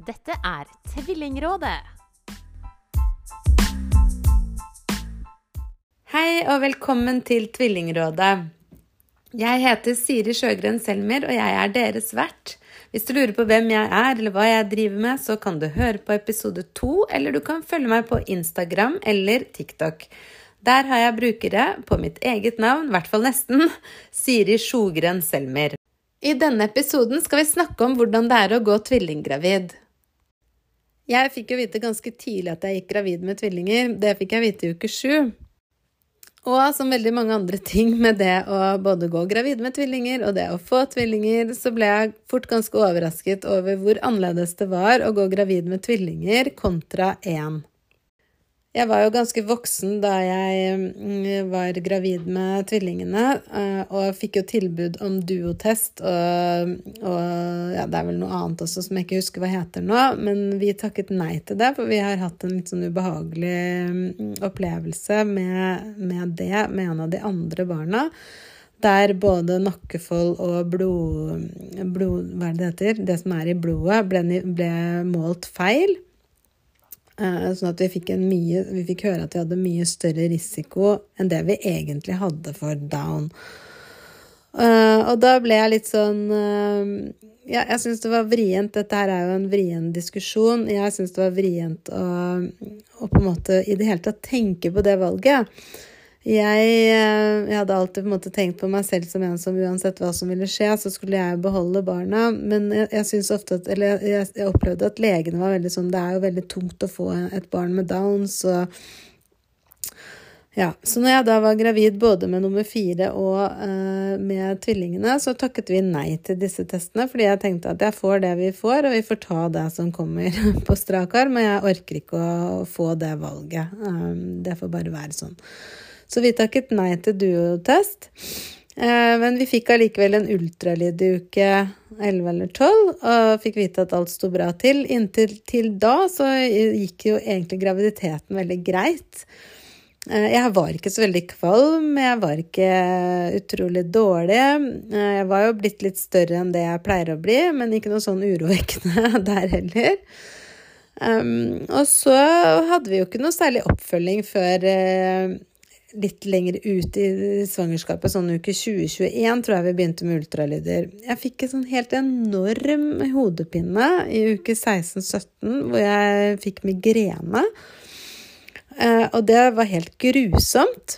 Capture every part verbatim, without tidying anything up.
Dette er Tvillingrådet. Hei og velkommen til Tvillingrådet. Jeg heter Siri Sjøgren Selmer, og jeg er deres vert. Hvis du lurer på hvem jeg er eller hva jeg driver med, så kan du høre på episode to, eller du kan følge meg på Instagram eller TikTok. Der har jeg brukere på mitt eget navn, i hvert fall nesten, Siri Sjøgren Selmer. I denne episoden skal vi snakke om hvordan det er å gå tvillinggravid. Jeg fikk jo vite ganske tidlig at jeg gikk gravid med tvillinger. Det fikk jeg vite i uke sju. Og som veldig mange andre ting med det å både gå gravid med tvillinger og det å få tvillinger, så ble jeg fort ganske overrasket over hvor annerledes det var å gå gravid med tvillinger kontra én. Jeg var jo ganske voksen da jeg var gravid med tvillingene, og fikk jo tilbud om duotest, og, og ja, det er vel noe annet også som jeg ikke husker hva heter nå, men vi takket nei til det, for vi har hatt en litt sånn ubehagelig opplevelse med, med det, med en av de andre barna, der både nakkefold og blod, blod, hva er det heter, det som er i blodet, ble, ble målt feil. Sånn at vi fikk, en mye, vi fikk høre at vi hadde mye større risiko enn det vi egentlig hadde for down. Uh, og da ble jeg litt sånn, uh, ja, jeg synes det var vrient, dette her er jo en vrien diskusjon, jeg synes det var vrient å, å på en måte i det hele tatt tenke på det valget. Jeg, jeg hadde alltid på en måte tenkt på meg selv som en som uansett hva som ville skje, så skulle jeg beholde barna, men jeg, jeg synes ofte at, eller jeg, jeg opplevde at legene var veldig sånn, det er jo veldig tungt å få et barn med down, så ja, så når jeg da var gravid både med nummer fire og uh, med tvillingene, så takket vi nei til disse testene, fordi jeg tenkte at jeg får det vi får, og vi får ta det som kommer på strak arm, men jeg orker ikke å få det valget, um, det får bare være sånn. Så vi takket nei til duotest, eh, men vi fikk allikevel en ultralyd i uke elleve eller tolv, og fikk vite at alt stod bra til. Inntil til da så gikk jo egentlig graviditeten veldig greit. Eh, jeg var ikke så veldig kvalm, jeg var ikke utrolig dårlig. Eh, jeg var jo blitt litt større enn det jeg pleier å bli, men ikke noe sånn urovekkende der heller. Um, og så hadde vi jo ikke noe særlig oppfølging før... Eh, litt lenger ut i svangerskapet, sånn uke tjue tjueen, tror jeg vi begynte med ultralyder. Jeg fikk en sånn helt enorm hodepine i uke seksten sytten, hvor jeg fikk migrene. Eh, og det var helt grusomt.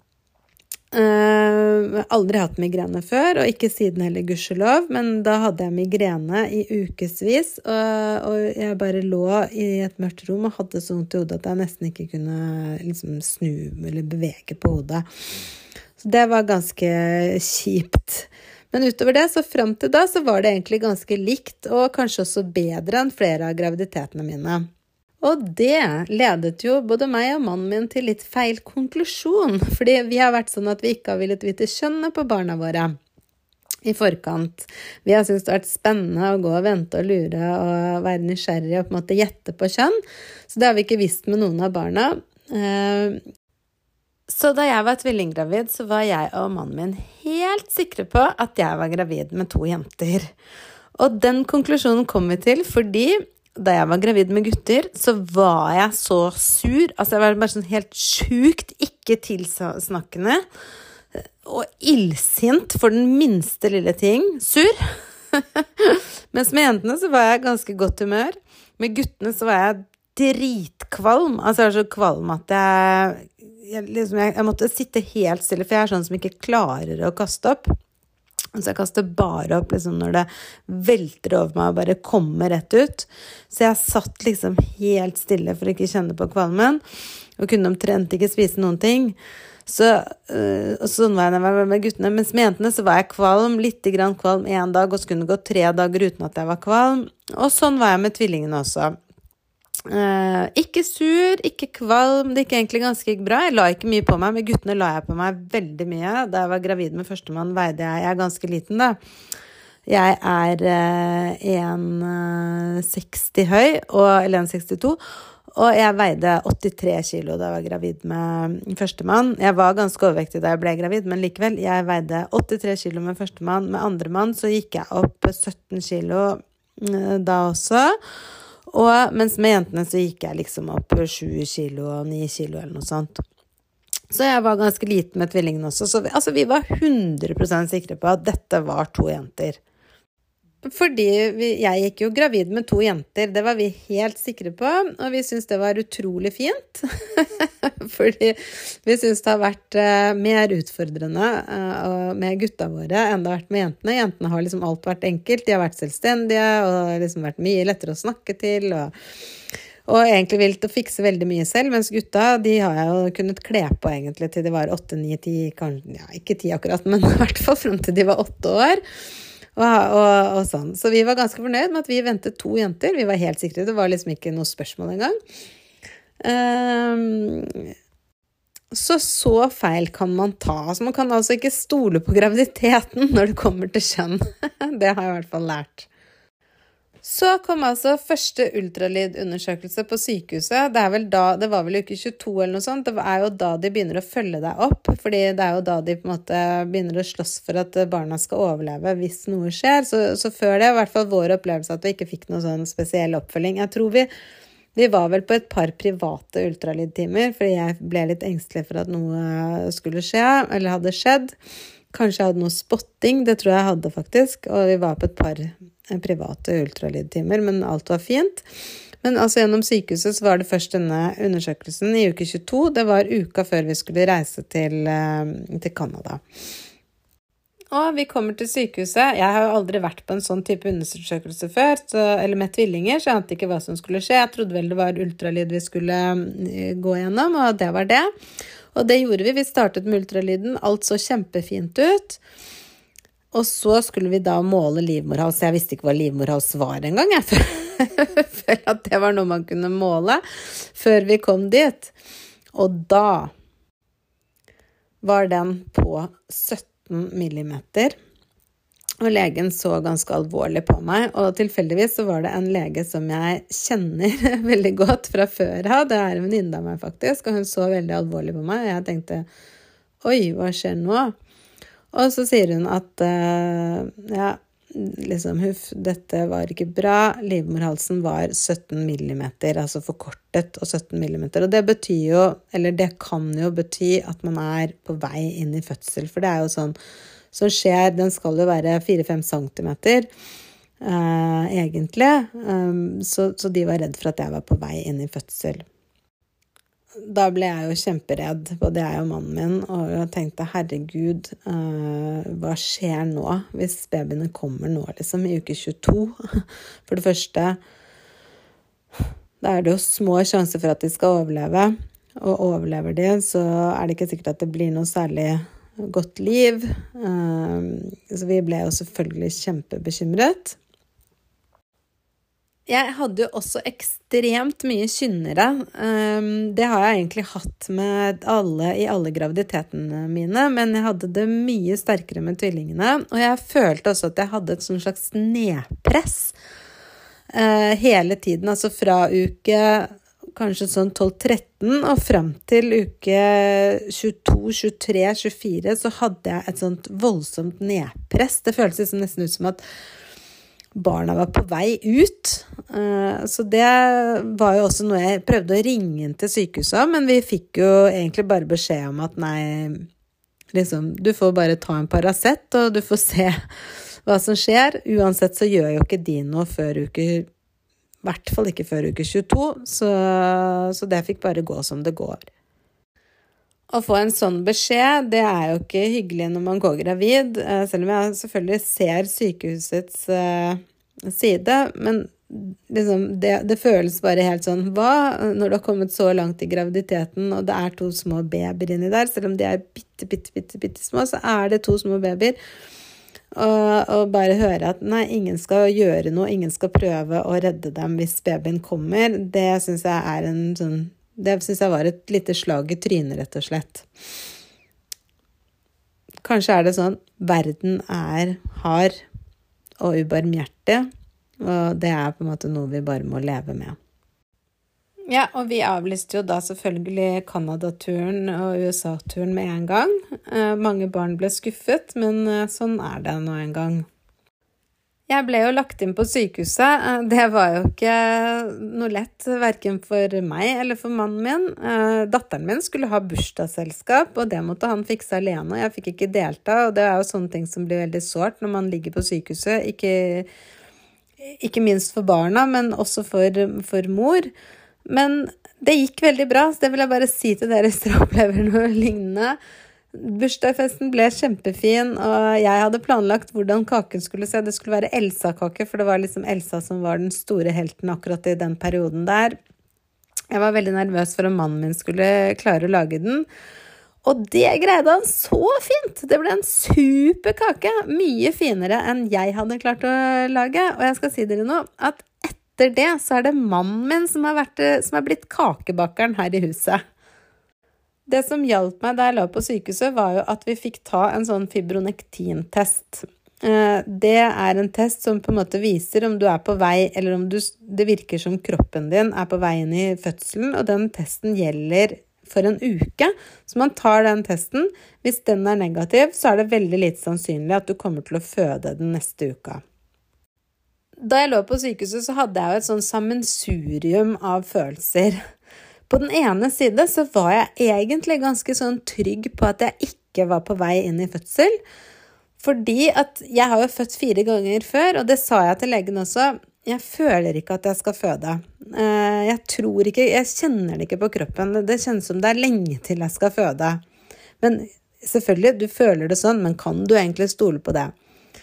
Uh, aldri hatt migrene før, og ikke siden heller gudskjelov, men da hadde jeg migrene i ukesvis, og, og jeg bare lå i et mørkt rom og hadde så vondt i hodet at jeg nesten ikke kunne liksom, snu eller bevege på hodet. Så det var ganske kjipt. Men utover det, så frem til da, så var det egentlig ganske likt, og kanskje også bedre enn flere av graviditetene mine. Og det ledet jo både meg og mannen min til litt feil konklusjon, fordi vi har vært sånn at vi ikke har villet vite kjønnet på barna våre i forkant. Vi har syntes det har vært spennende å gå og vente og lure og være nysgjerrig og på en måte gjette på kjønn, så det har vi ikke visst med noen av barna. Så da jeg var tvillinggravid, så var jeg og mannen min helt sikre på at jeg var gravid med to jenter. Og den konklusjonen kom vi til fordi... Da jeg var gravid med gutter, så var jeg så sur. Altså, jeg var bare sånn helt sjukt ikke tilsnakkende og illsint for den minste lille ting. Sur. Mens med jentene så var jeg ganske godt humør. Med guttene så var jeg dritkvalm. Altså, jeg var så kvalm at jeg, jeg, liksom, jeg, jeg måtte sitte helt stille, for jeg er sånn som ikke klarer å kaste opp. Så jeg kaster bare opp liksom, når det velter over meg og bare kommer rett ut. Så jeg satt liksom helt stille for å ikke kjenne på kvalmen, og kunne omtrent ikke spise noen ting. Så, øh, og sånn var jeg når jeg var med guttene. Mens med jentene så var jeg kvalm, litt grann kvalm en dag, og så kunne det gå tre dager uten at jeg var kvalm. Og sånn var jeg med tvillingene også. Uh, ikke sur, ikke kvalm, det gikk egentlig ganske bra. Jeg la ikke mye på meg, med guttene la jeg på meg veldig mye. Da jeg var gravid med førstemann veide jeg, jeg er ganske liten da. Jeg er uh, en seksti høy, og, eller en sekstito, og jeg veide åttitre kilo da jeg var gravid med førstemann. Jeg var ganske overvektig da jeg ble gravid, men likevel, jeg veide åttitre kilo med førstemann. Med andremann så gikk jeg opp sytten kilo uh, da også. Og mens med jentene så gikk jeg liksom opp sju kilo og ni kilo eller noe sånt. Så jeg var ganske liten med tvillingene også. Så vi, altså, vi var hundre prosent sikre på at dette var to jenter. Fordi vi, jeg gikk jo gravid med to jenter, det var vi helt sikre på, og vi synes det var utrolig fint. Fordi vi synes det har vært uh, mer utfordrende uh, med gutta våre enn det har vært med jentene. Jentene har liksom alt vært enkelt, de har vært selvstendige, og liksom vært mye lettere å snakke til, og, og egentlig vilt å fikse veldig mye selv, mens gutta, de har jeg jo kunnet kle på egentlig til de var åtte, ni, ti, kanskje, ja, ikke ti akkurat, men i hvert fall frem til de var åtte år. Og, og, og sånn. Så vi var ganske fornøyd med at vi ventet to jenter. Vi var helt sikre, det var liksom ikke noe spørsmål engang. Um, så så feil kan man ta. Altså, man kan altså ikke stole på graviditeten når det kommer til kjønn. Det har jeg i hvert fall lært. Så kom altså første ultralydundersøkelse på sykehuset. Det, er vel da, det var vel uke tjueto eller noe sånt. Det er jo da de begynner å følge deg opp, fordi det er jo da de på en måte begynner å slåss for at barna skal overleve hvis noe skjer. Så, så før det, i hvert fall vår opplevelse at vi ikke fikk noe sånn spesiell oppfølging. Jeg tror vi, vi var vel på et par private ultralydtimer, fordi jeg ble litt engstelig for at noe skulle skje, eller hadde skjedd. Kanskje jeg hadde noe spotting, det tror jeg hadde faktisk, og vi var på et par private ultralydtimer, men alt var fint. Men altså gjennom sykehuset så var det først denne undersøkelsen i uke tjueto, det var uka før vi skulle reise til, til Canada. Og vi kommer til sykehuset, jeg har jo aldri vært på en sånn type undersøkelse før, så, eller med tvillinger, så jeg ante ikke hva som skulle skje. Jeg trodde vel det var ultralyd vi skulle gå gjennom, og det var det. Og det gjorde vi, vi startet med ultralyden, alt så kjempefint ut. Og så skulle vi da måle livmorhals. Jeg visste ikke hva livmorhals var en gang. Jeg følte at det var noe man kunne måle før vi kom dit. Og da var den på sytten millimeter. Og legen så ganske alvorlig på meg. Og tilfeldigvis så var det en lege som jeg kjenner veldig godt fra før av. Det er en venninne av meg faktisk. Og hun så veldig alvorlig på meg. Og jeg tenkte, oi, hva skjer nå? Og så sier hun at, uh, ja, liksom, huff, dette var ikke bra. Livmorhalsen var sytten millimeter, altså forkortet og sytten millimeter. Og det betyr jo, eller det kan jo bety at man er på vei inn i fødsel. For det er jo sånn som skjer, den skal jo være fire til fem centimeter, uh, egentlig. Um, så, så de var redd for at jeg var på vei inn i fødsel. Da ble jeg jo kjemperedd, både jeg og mannen min, og jeg tenkte, herregud, uh, hva skjer nå hvis babyene kommer nå, liksom, i uke tjueto? For det første, da er det jo små sjanser for at de skal overleve, og overlever de, så er det ikke sikkert at det blir noe særlig godt liv. Uh, så vi ble jo selvfølgelig kjempebekymret. Jeg hadde jo også ekstremt mye kynnere. Det har jeg egentlig hatt med alle i alle graviditetene mine, men jeg hadde det mye sterkere med tvillingene, og jeg følte også at jeg hadde et sånn slags nedpress hele tiden, altså fra uke kanskje sånn tolv tretten og frem til uke tjueto, tjuetre, tjuefire, så hadde jeg et sånt voldsomt nedpress. Det føltes nesten ut som at barna var på vei ut, så det var jo også noe jeg prøvde å ringe inn til sykehuset, men vi fikk jo egentlig bare beskjed om at nei, liksom, du får bare ta en Paracet, og du får se hva som skjer. Uansett så gjør jo ikke de noe før uke, i hvert fall ikke før uke tjueto, så, så det fikk bare gå som det går. Å få en sånn beskjed, det er jo ikke hyggelig når man går gravid, selv om jeg selvfølgelig ser sykehusets uh, side, men liksom, det, det føles bare helt sånn, hva når du har kommet så langt i graviditeten, og det er to små babyer inni der, selv om de er bitte, bitte, bitte, bitte små, så er det to små babyer, og, og bare høre at nei, ingen skal gjøre noe, ingen skal prøve å redde dem hvis babyen kommer, det synes jeg er en sånn Det synes jeg var et lite slag i trynet, rett og slett. Kanskje er det sånn, verden er hard og ubarmhjertig, og det er på en måte noe vi bare må leve med. Ja, og vi avlyste jo da selvfølgelig Canada-turen og U S A-turen med en gang. Eh, mange barn ble skuffet, men eh, sånn er det nå en gang. Jeg ble jo lagt inn på sykehuset. Det var jo ikke noe lett, hverken for meg eller for mannen min. Datteren min skulle ha bursdagsselskap, og det måtte han fikse alene, og jeg fikk ikke delta, og det er jo sånne ting som blir veldig sårt når man ligger på sykehuset, ikke, ikke minst for barna, men også for, for mor. Men det gikk veldig bra, så det vil jeg bare si til dere hvis dere opplever noe lignende. Bursdagsfesten ble kjempefin, og jeg hadde planlagt hvordan kaken skulle se. Det skulle være Elsa-kake, for det var liksom Elsa som var den store helten akkurat i den perioden der. Jeg var veldig nervøs for om mannen min skulle klare å lage den. Og det greide han så fint! Det ble en super kake, mye finere enn jeg hadde klart å lage. Og jeg skal si dere nå, at etter det så er det mannen min som har, vært, som har blitt kakebakeren her i huset. Det som hjalp meg da jeg la på sykehuset var jo at vi fikk ta en sånn fibronektin-test. Det er en test som på en måte viser om du er på vei, eller om du, det virker som kroppen din er på vei inn i fødselen, og den testen gjelder for en uke. Så man tar den testen. Hvis den er negativ, så er det veldig lite sannsynlig at du kommer til å føde den neste uka. Da jeg lå på sykehuset så hadde jeg jo et sånn sammensurium av følelser. På den ene side så var jeg egentlig ganske sånn trygg på at jeg ikke var på vei inn i fødsel, fordi at jeg har jo født fire ganger før, og det sa jeg til legen også, jeg føler ikke at jeg skal føde. Jeg tror ikke, jeg kjenner det ikke på kroppen, det kjennes som det er lenge til jeg skal føde. Men selvfølgelig, du føler det sånn, men kan du egentlig stole på det?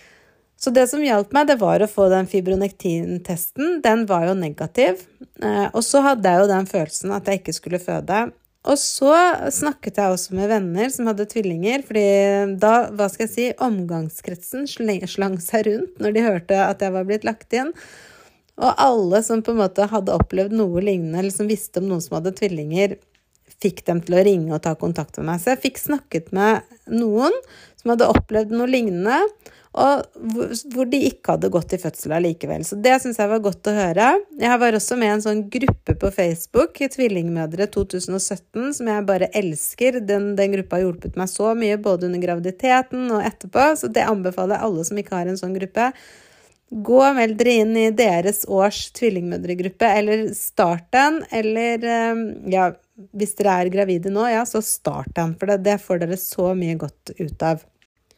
Så det som hjalp meg, det var å få den fibronektin-testen. Den var jo negativ. Og så hadde jeg jo den følelsen at jeg ikke skulle føde. Og så snakket jeg også med venner som hadde tvillinger, fordi da, hva skal jeg si, omgangskretsen slang seg rundt når de hørte at jeg var blitt lagt inn. Og alle som på en måte hadde opplevd noe lignende, eller som visste om noen som hadde tvillinger, fikk dem til å ringe og ta kontakt med meg. Så jeg fikk snakket med noen som hadde opplevd noe lignende, og hvor de ikke hadde gått i fødsel likevel. Så det synes jeg var godt å høre. Jeg var også med i en sånn gruppe på Facebook, Tvillingmødre to tusen og sytten, som jeg bare elsker. Den, den gruppa har hjulpet meg så mye, både under graviditeten og etterpå, så det anbefaler jeg alle som ikke har en sånn gruppe. Gå og meld dere inn i deres års tvillingmødregruppe, eller start den, eller ja, hvis dere er gravide nå, ja, så start den, for det, det får dere så mye godt ut av.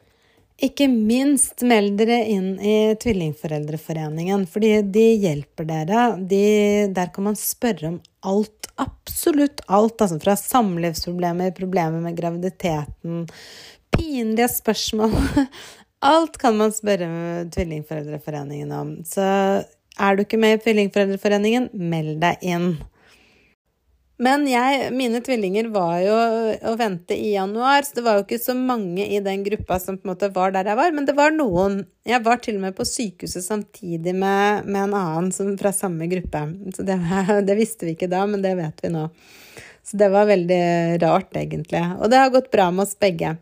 Ikke minst meld dere inn i Tvillingforeldreforeningen, fordi de hjelper dere. De, der kan man spørre om alt, absolutt alt, altså fra samlivsproblemer, problemer med graviditeten, pinlige spørsmål. Alt kan man spørre med Tvillingforeldreforeningen om. Så er du ikke med i Tvillingforeldreforeningen, meld deg inn. Men jeg, mine tvillinger var jo å vente i januar, så det var jo ikke så mange i den gruppa som på en måte var der jeg var, men det var noen. Jeg var til og med på sykehuset samtidig med, med en annen som fra samme gruppe. Så det, det visste vi ikke da, men det vet vi nå. Så det var veldig rart egentlig, og det har gått bra med oss begge.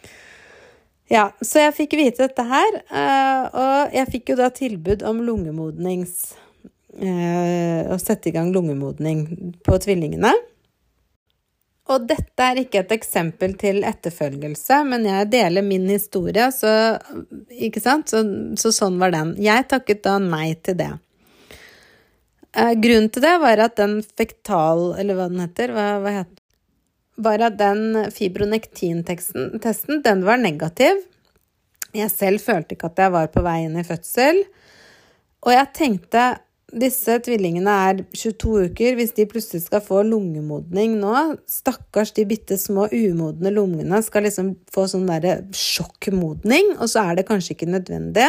Ja, så jeg fikk vite dette her, og jeg fikk jo da tilbud om lungemodnings å sette i gang lungemodning på tvillingene. Og dette er ikke et eksempel til etterfølgelse, men jeg deler min historie, så, ikke sant? Så, så sånn var den. Jeg takket da nei til det. Grunnen til det var at den fektal, eller hva den heter, hva, hva heter det? Var at den fibronektin-testen, testen, den var negativ. Jeg selv følte ikke at jeg var på vei inn i fødsel, og jeg tenkte, disse tvillingene er tjueto uker, hvis de plutselig skal få lungemodning nå, stakkars de bitte små umodne lungene skal liksom få sånn der sjokkmodning, og så er det kanskje ikke nødvendig.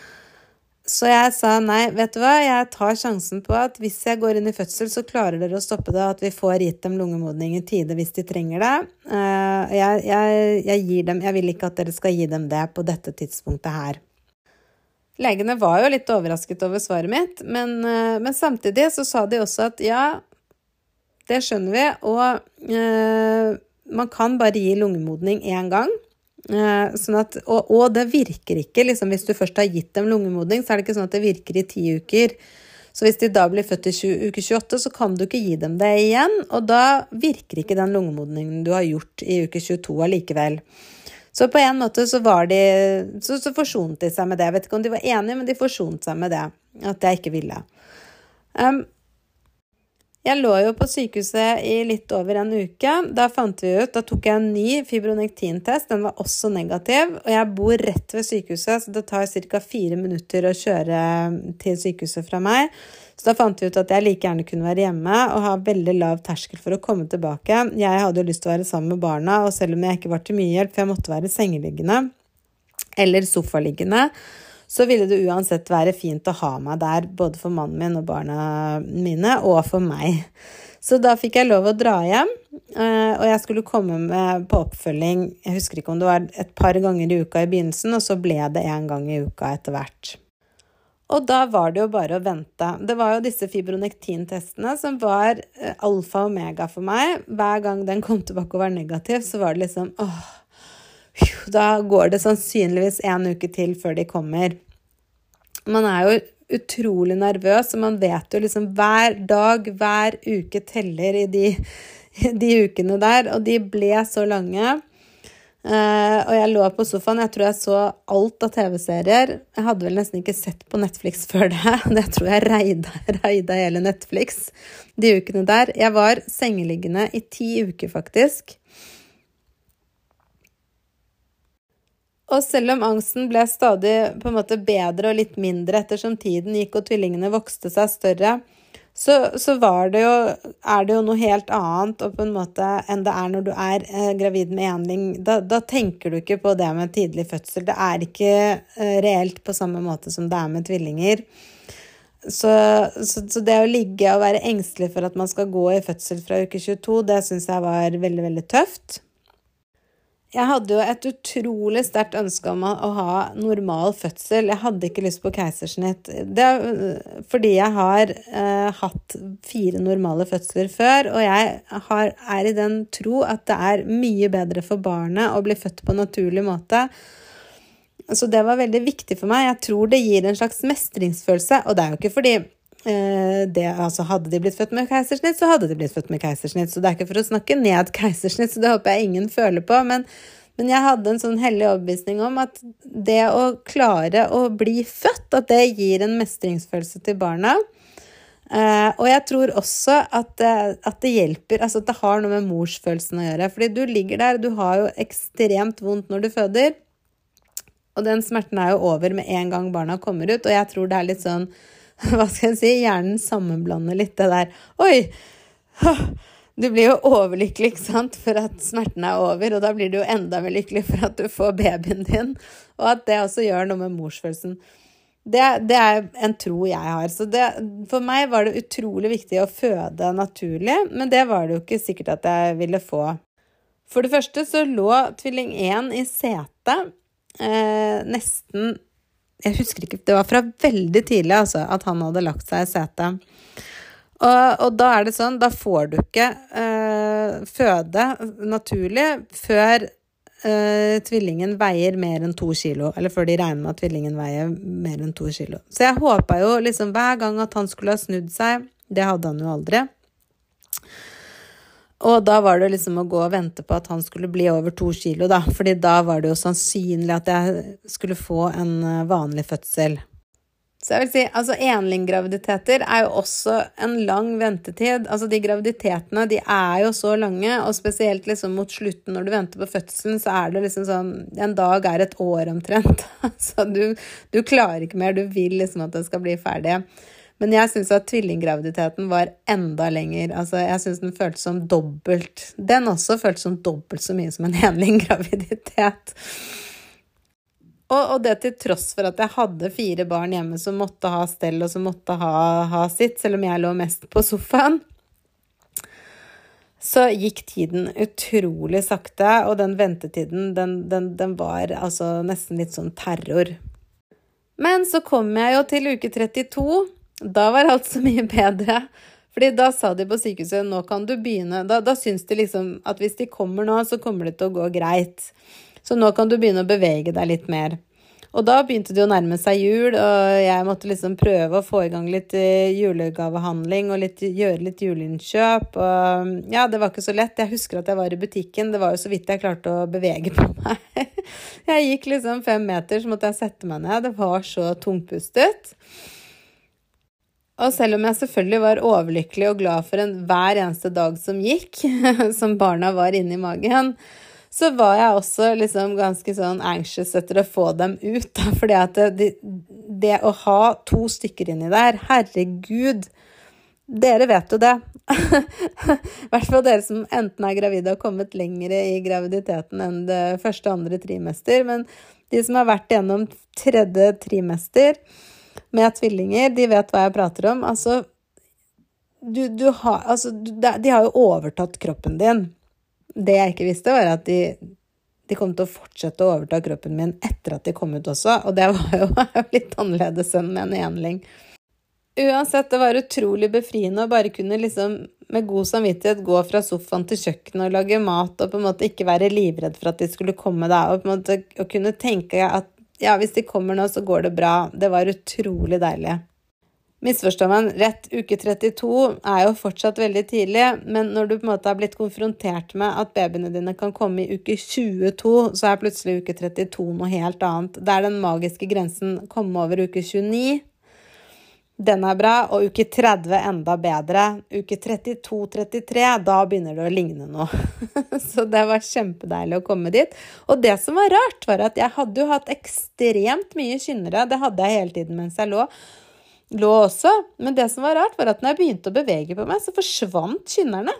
Så jeg sa nei, vet du hva, jeg tar sjansen på at hvis jeg går inn i fødsel, så klarer dere å stoppe det, at vi får gitt dem lungemodning i tide hvis de trenger det. Jeg, jeg, jeg gir dem, jeg vil ikke at dere skal gi dem det på dette tidspunktet her. Legene var jo litt overrasket over svaret mitt, men, men samtidig så sa de også at ja, det skjønner vi, og eh, man kan bare gi lungemodning en gang, eh, sånn at, og, og det virker ikke, liksom, hvis du først har gitt dem lungemodning, så er det ikke sånn at det virker i ti uker. Så hvis de da blir født i uke tjueåtte, så kan du ikke gi dem det igjen, og da virker ikke den lungemodningen du har gjort i uke tjueto allikevel. Så på en måte så var de, så, så forsonte de seg med det. Jeg vet ikke om de var enige, men de forsonte seg med det, at jeg ikke ville. Um, Jeg lå jo på sykehuset i litt over en uke. Da fant vi ut, da tok jeg en ny fibronektin-test. Den var også negativ, og jeg bor rett ved sykehuset, så det tar cirka fire minutter å kjøre til sykehuset fra meg. Så da fant vi ut at jeg like gjerne kunne være hjemme og ha veldig lav terskel for å komme tilbake. Jeg hadde jo lyst til å være sammen med barna, og selv om jeg ikke var til mye hjelp, for jeg måtte være sengeliggende eller sofaliggende, så ville det uansett være fint å ha meg der, både for mannen min og barna mine, og for meg. Så da fikk jeg lov å dra hjem, og jeg skulle komme med på oppfølging, jeg husker ikke om det var et par ganger i uka i begynnelsen, og så ble det en gang i uka etter hvert. Og da var det jo bare å vente. Det var jo disse fibronektin-testene som var alfa og omega for meg. Hver gang den kom tilbake og var negativ, så var det liksom, åh, da går det sannsynligvis en uke til før de kommer. Man er jo utrolig nervøs, og man vet jo liksom hver dag, hver uke teller i de, de ukene der, og de ble så lange. Uh, og jeg lå på sofaen, jeg tror jeg så alt av tv-serier. Jeg hadde vel nesten ikke sett på Netflix før det. Det tror jeg reida, reida hele Netflix de ukene der. Jeg var sengeliggende i ti uker faktisk. Og selv om angsten ble stadig på en måte bedre og litt mindre ettersom tiden gikk og tvillingene vokste seg større, så, så var det jo, er det jo noe helt annet og på en måte enn det er når du er eh, gravid med enling. Da, da tenker du ikke på det med tidlig fødsel. Det er ikke eh, reelt på samme måte som det er med tvillinger. Så, så, så det å ligge og være engstelig for at man skal gå i fødsel fra uke tjueto, det synes jeg var veldig, veldig tøft. Jeg hadde jo et utrolig sterkt ønske om å ha normal fødsel. Jeg hadde ikke lyst på keisersnitt. Det er fordi jeg har eh, hatt fire normale fødsler før, og jeg har, er i den tro at det er mye bedre for barnet å bli født på en naturlig måte. Så det var veldig viktig for meg. Jeg tror det gir en slags mestringsfølelse, og det er jo ikke fordi det, altså hadde de blitt født med keisersnitt, så hadde de blitt født med keisersnitt, så det er ikke for å snakke ned keisersnitt, så det håper jeg ingen føler på, men, men jeg hadde en sånn hellig overbevisning om at det å klare å bli født, at det gir en mestringsfølelse til barna, uh, og jeg tror også at, uh, at det hjelper, altså at det har noe med morsfølelsen å gjøre, fordi du ligger der, du har jo ekstremt vondt når du føder, og den smerten er jo over med en gang barna kommer ut, og jeg tror det er litt sånn, hva skal jeg si, hjernen sammenblander litt det der, oi, du blir jo overlykkelig, ikke sant, for at smerten er over, og da blir du jo enda mer lykkelig for at du får babyen din, og at det også gjør noe med morsfølelsen. Det, det er en tro jeg har, så det, for meg var det utrolig viktig å føde naturlig, men det var det jo ikke sikkert at jeg ville få. For det første så lå tvilling én i sete, eh, nesten, jeg husker ikke, det var fra veldig tidlig altså, at han hadde lagt seg i setet. Og, og da er det sånn, da får du ikke eh, føde naturlig før eh, tvillingen veier mer enn to kilo, eller før de regner med at tvillingen veier mer enn to kilo. Så jeg håpet jo liksom hver gang at han skulle ha snudd seg, det hadde han jo aldri. Og da var det liksom å gå og vente på at han skulle bli over to kilo da, fordi da var det jo sannsynlig at jeg skulle få en vanlig fødsel. Så jeg vil si, altså enlinggraviditeter er jo også en lang ventetid. Altså de graviditetene, de er jo så lange, og spesielt liksom mot slutten når du venter på fødselen, så er det liksom sånn, en dag er et år omtrent. Så du, du klarer ikke mer, du vil liksom at det skal bli ferdig. Men jeg synes at tvillinggraviditeten var enda lenger. Altså, jeg synes den føltes som dobbelt. Den også føltes som dobbelt så mye som en enlinggraviditet. Og, og det til tross for at jeg hadde fire barn hjemme som måtte ha stell og som måtte ha, ha sitt, selv om jeg lå mest på sofaen. Så gikk tiden utrolig sakte, og den ventetiden, den, den, den var altså nesten litt sånn terror. Men så kom jeg jo til uke trettito. Da var alt så mye bedre, fordi da sa de på sykehuset, nå kan du begynne, da, da synes de liksom at hvis de kommer nå, så kommer det til å gå greit. Så nå kan du begynne å bevege deg litt mer. Og da begynte det å nærme seg jul, og jeg måtte liksom prøve å få i gang litt julegavehandling og litt, gjøre litt juleinnkjøp. Og ja, det var ikke så lett. Jeg husker at jeg var i butikken. Det var jo så vidt jeg klarte å bevege på meg. Jeg gikk liksom fem meter, så måtte jeg sette meg ned. Det var så tungpustet. Og selv om jeg selvfølgelig var overlykkelig og glad for en hver eneste dag som gikk, som barna var inne i magen, så var jeg også liksom ganske sånn anxious etter å få dem ut, da, fordi at det, det å ha to stykker inni der, herregud, dere vet jo det. I hvert fall dere som enten er gravide og kommet lengre i graviditeten enn det første og andre trimester, men de som har vært gjennom tredje trimester med tvillinger, de vet hva jeg prater om. Altså, du, du har, altså, de har jo overtatt kroppen din. Det jeg ikke visste var at de, de kom til å fortsette å overta kroppen min etter at de kom ut også, og det var jo litt annerledes enn med en enling. Uansett, det var utrolig befriende å bare kunne liksom med god samvittighet gå fra sofaen til kjøkkenet og lage mat, og på en måte ikke være livredd for at de skulle komme der, og på en måte å kunne tenke at ja, hvis de kommer nå så går det bra. Det var utrolig deilig. Misforstår man rett, uke trettito er jo fortsatt veldig tidlig, men når du på en måte har blitt konfrontert med at babyene dine kan komme i uke tjueto, så er plutselig uke trettito noe helt annet. Der den magiske grensen kommer over uke tjueni, den er bra, og uke tretti enda bedre. Uke trettito trettitre, da begynner det å ligne noe. Så det var kjempedeilig å komme dit. Og det som var rart var at jeg hadde jo hatt ekstremt mye kynnere, det hadde jeg hele tiden mens jeg lå, lå også, men det som var rart var at når jeg begynte å bevege på meg, så forsvant kynnerne.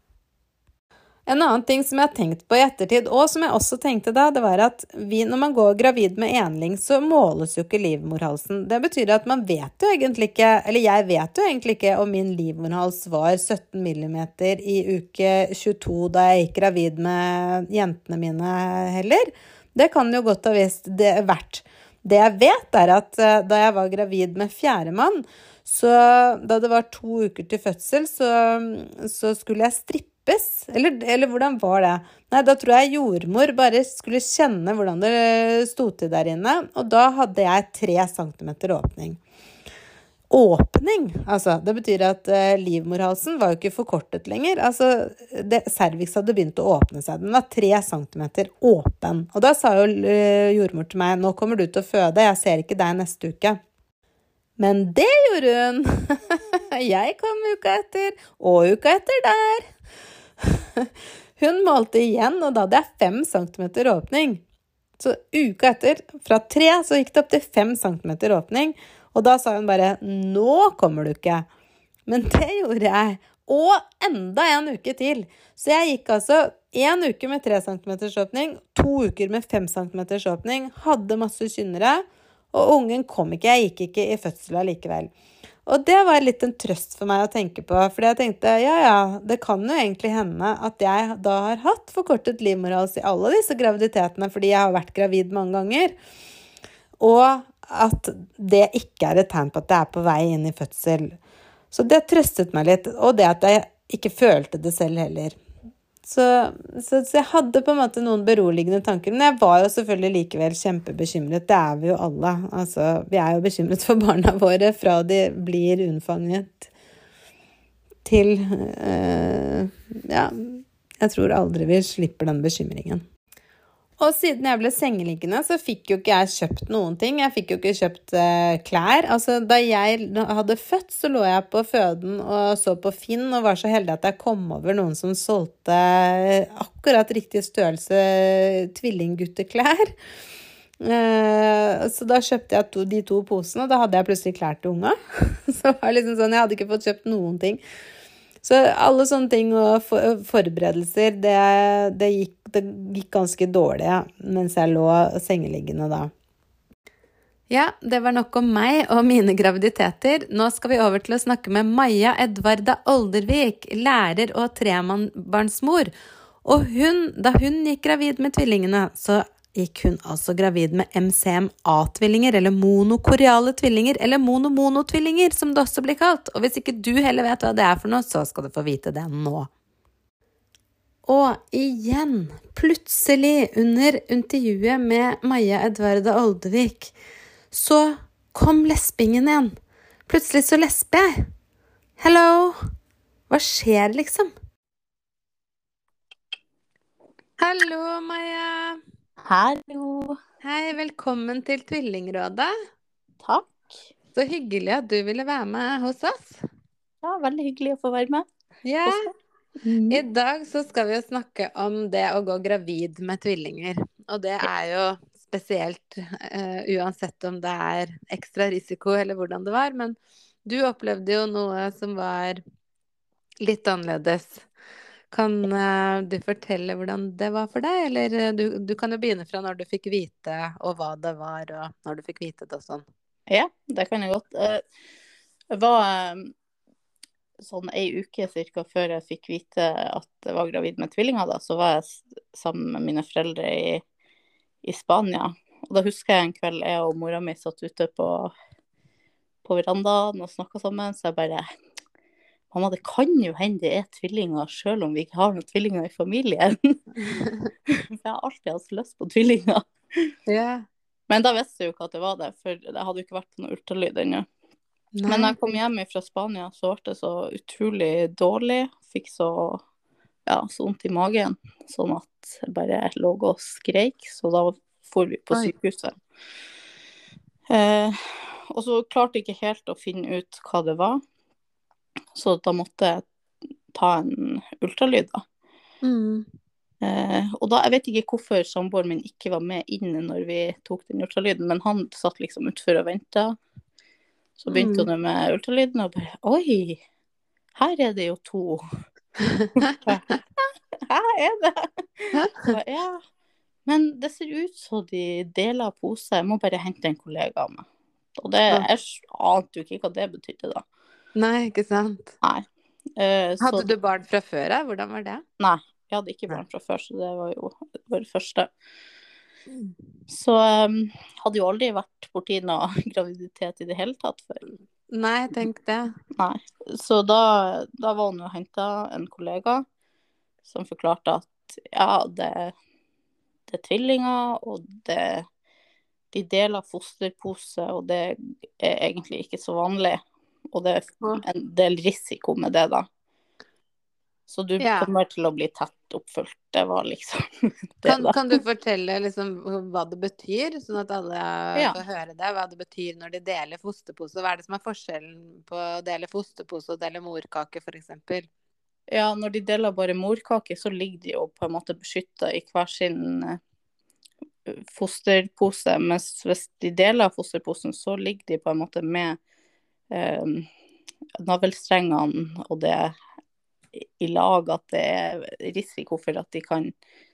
En annen ting som jeg har tenkt på i ettertid, og som jeg også tenkte da, det var at vi, når man går gravid med enling, så måles jo ikke livmorhalsen. Det betyr at man vet jo egentlig ikke, eller jeg vet jo egentlig ikke om min livmorhals var sytten millimeter i uke tjueto da jeg gikk gravid med jentene mine heller. Det kan jo godt ha visst det vært. Det jeg vet er at da jeg var gravid med fjerdemann, så da det var to uker til fødsel, så, så skulle jeg strippes. Eller, eller hvordan var det? Nei, da tror jeg jordmor bare skulle kjenne hvordan det stod til der inne, og da hadde jeg tre centimeter åpning. Åpning, altså, det betyr at uh, livmorhalsen var jo ikke forkortet lenger. Altså, det, cervix hadde begynt å åpne seg. Den var tre centimeter åpen. Og da sa jo uh, jordmor til meg, nå kommer du til å føde, jeg ser ikke deg neste uke. Men det gjorde hun. Jeg kom uka etter, og uka etter der. Hun målte igjen, og da hadde jeg fem centimeter åpning. Så uka etter, fra tre, så gikk det opp til fem centimeter åpning. Og da sa hun bare, nå kommer du ikke. Men det gjorde jeg. Og enda en uke til. Så jeg gikk altså en uke med tre centimeters åpning, to uker med fem centimeters åpning, hadde masse kynnere, og ungen kom ikke. Jeg gikk ikke i fødsel likevel. Og det var litt en trøst for meg å tenke på, fordi jeg tenkte, ja, ja, det kan jo egentlig hende at jeg da har hatt forkortet livmorhals i alle disse graviditetene, fordi jeg har vært gravid mange ganger. Og at det ikke er et tegn på at det er på vei inn i fødsel. Så det trøstet meg litt, og det at jeg ikke følte det selv heller. Så, så, så jeg hadde på en måte noen beroligende tanker, men jeg var jo selvfølgelig likevel kjempebekymret. Det er vi jo alle. Altså, vi er jo bekymret for barna våre fra de blir unnfanget til, øh, ja, jeg tror aldri vi slipper den bekymringen. Og siden jeg ble sengeliggende, så fikk jo ikke jeg kjøpt noen ting. Jeg fikk jo ikke kjøpt eh, klær. Altså, da jeg hadde født, så lå jeg på føden og så på Finn, og var så heldig at jeg kom over noen som solgte akkurat riktig størrelse tvillinggutteklær. Eh, så da kjøpte jeg to, de to posene, og da hadde jeg plutselig klær til unga. Så det var liksom sånn, jeg hadde ikke fått kjøpt noen ting. Så alle sånne ting og for, forberedelser, det, det, gikk, det gikk ganske dårlig ja, mens jeg lå sengeliggende da. Ja, det var nok om meg og mine graviditeter. Nå skal vi over til å snakke med Maja Edvarda Oldervik, lærer og trebarnsmor. Og hun, da hun gikk gravid med tvillingene, så gikk hun altså gravid med M C M A-tvillinger, eller monokoriale tvillinger, eller monomonotvillinger, som det også blir kalt. Og hvis ikke du heller vet hva det er for noe, så skal du få vite det nå. Og igjen, plutselig under intervjuet med Maja Edvarda Oldevik, så kom lesbingen igjen. Plutselig så lesber jeg. Hello! Hva skjer liksom? Hallo, Maja. Hallo. Hei, velkommen til Tvillingrådet. Takk. Så hyggelig at du ville være med hos oss. Ja, veldig hyggelig å få være med. Ja. Mm. I dag så skal vi jo snakke om det å gå gravid med tvillinger. Og det er jo spesielt uh, uansett om det er ekstra risiko eller hvordan det var. Men du opplevde jo noe som var litt annerledes. Kan uh, du fortelle hvordan det var for deg? Eller uh, du, du kan jo begynne fra når du fikk vite, og hva det var, og når du fikk vite det og sånn. Ja, det kan jeg godt. Det var um, sånn ei uke cirka før jeg fikk vite at jeg var gravid med tvillinger, da, så var jeg sammen med mine foreldre i, i Spania. Og da husker jeg en kveld jeg og mora mi satt ute på, på verandaen og snakket sammen, så jeg bare... Mamma, det kan jo hende det er tvillinger, selv om vi ikke har noen tvillinger i familien. For jeg har alltid hatt lyst på tvillinger. Yeah. Men da visste jeg jo ikke at det var det, for det hadde jo ikke vært noe ultralyd ennå. Men når jeg kom hjem fra Spania, så ble det så utrolig dårlig. Fikk så, ja, så vondt i magen, sånn at jeg bare lå og skreik. Så da for vi på sykehuset. Eh, og så klarte jeg ikke helt å finne ut hva det var. Så da måtte jeg ta en ultralyd da. Mm. Eh, og da, jeg vet ikke hvorfor samboeren min ikke var med inne når vi tok den ultralyden, men han satt liksom utfor og ventet. Så begynte hun med ultralyden og bare, oi, her er det jo to. Her er det. Så, ja. Men det ser ut som de deler pose, jeg må bare hente en kollega av meg. Og det, jeg ante jo ikke hva det betydde da. Nei, ikke sant? Nei. Uh, hadde så, du barn fra før av? Hvordan var det? Nei, jeg hadde ikke barn fra før, så det var jo vår første. Så um, hadde jo aldri vært borti noe graviditet i det hele tatt før. Nei, tenk det. Nei, så da, da var hun jo hentet en kollega som forklarte at ja, det, det er tvillinger, og det, de deler fosterpose, og det er egentlig ikke så vanlig. Og det er en del risiko med det da. Så du ja. kommer til å bli tett oppfulgt. Det var liksom det kan, da. Kan du fortelle liksom hva det betyr, sånn at alle ja. får høre det? Hva det betyr når de deler fosterpose? Hva er det som er forskjellen på å dele fosterpose og dele morkake, for eksempel? Ja, når de deler bare morkake, så ligger de jo på en måte beskyttet i hver sin fosterpose. Mens hvis de deler fosterposen, så ligger de på en måte med Um, navelstrengene og det i lag, at det er risiko for at de kan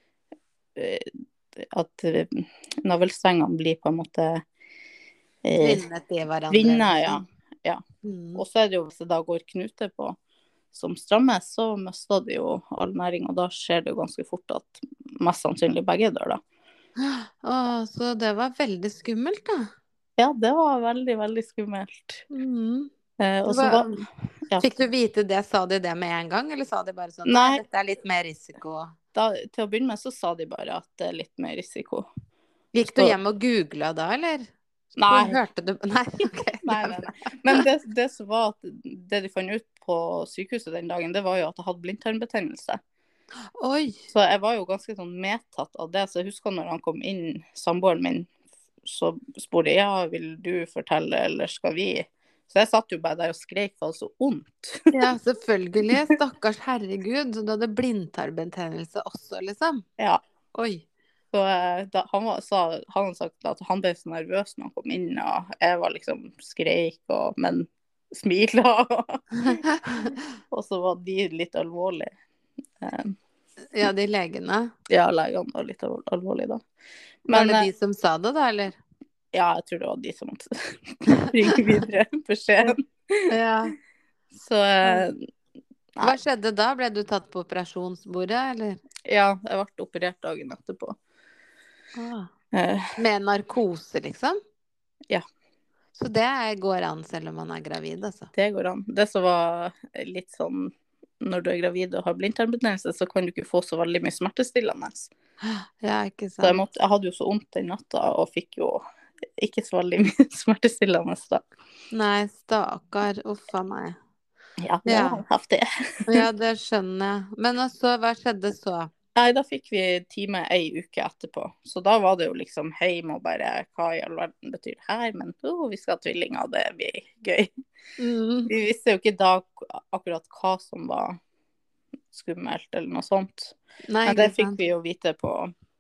uh, at uh, navelstrengene blir på en måte uh, tvinnet i hverandre. Tvinnet, ja. ja. Mm. Og så er det jo, hvis det da går knute på som strammes, så mister de jo all næring, og da skjer det jo ganske fort at mest sannsynlig begge dør da. Åh, så det var veldig skummelt da. Ja, det var veldig, veldig skummelt. Mm. Eh, og så var, ja. Fikk du vite det, sa de det med en gang, eller sa de bare sånn, nei, nei dette er litt mer risiko? Da, til å begynne med så sa de bare at det er litt mer risiko. Gikk du hjem og googlet da, eller? Nei. Hørte du? Nei, okay. nei, nei, nei. Men det, det som var at det de fant ut på sykehuset den dagen, det var jo at jeg hadde blindtarmbetennelse. Oi. Så jeg var jo ganske sånn medtatt av det, så jeg husker når han kom inn, samboeren min, så spurte jeg, ja, vil du fortelle, eller skal vi? Så jeg satt jo bare der og skrek, for det var så ondt. Ja, selvfølgelig. Stakkars herregud. Så du hadde blindtarmbetennelse også, liksom? Ja. Oi. Så da, han, var, sa, han hadde sagt at han ble så nervøs når han kom inn, og jeg var liksom skreik, og, men smilet. Og så var de litt alvorlige. Ja, de legene. Ja, legene var litt alvorlige da. Men, var det de som sa det da, eller? Ja, jeg tror det var de som måtte ringe videre beskjeden. Ja. Så nei. Hva skjedde da? Ble du tatt på operasjonsbordet, eller? Ja, jeg ble operert dagen etterpå. Ah. Uh, Med narkose, liksom? Ja. Så det går an selv om man er gravid, altså? Det går an. Det som var litt sånn når du er gravid og har blindtarmbetennelse, så kan du ikke få så veldig mye smertestillende. Ja, ikke Så jeg, sant. måtte, jeg hadde jo så vondt den natta, og fikk jo ikke så veldig mye smertestillende da. Nei, stakkar. Uff a meg. Ja, det Ja. var heftig. Ja, det skjønner jeg. Men så, hva skjedde så? Nei, da fikk vi time ei uke etterpå. Så da var det jo liksom hjem og bare, hva i all verden betyr det her? Men oh, vi skal ha tvillinger, det blir gøy. Mm. Vi visste jo ikke da akkurat hva som var skummelt eller noe sånt. Nei, Men det ikke fikk sant. vi jo vite på,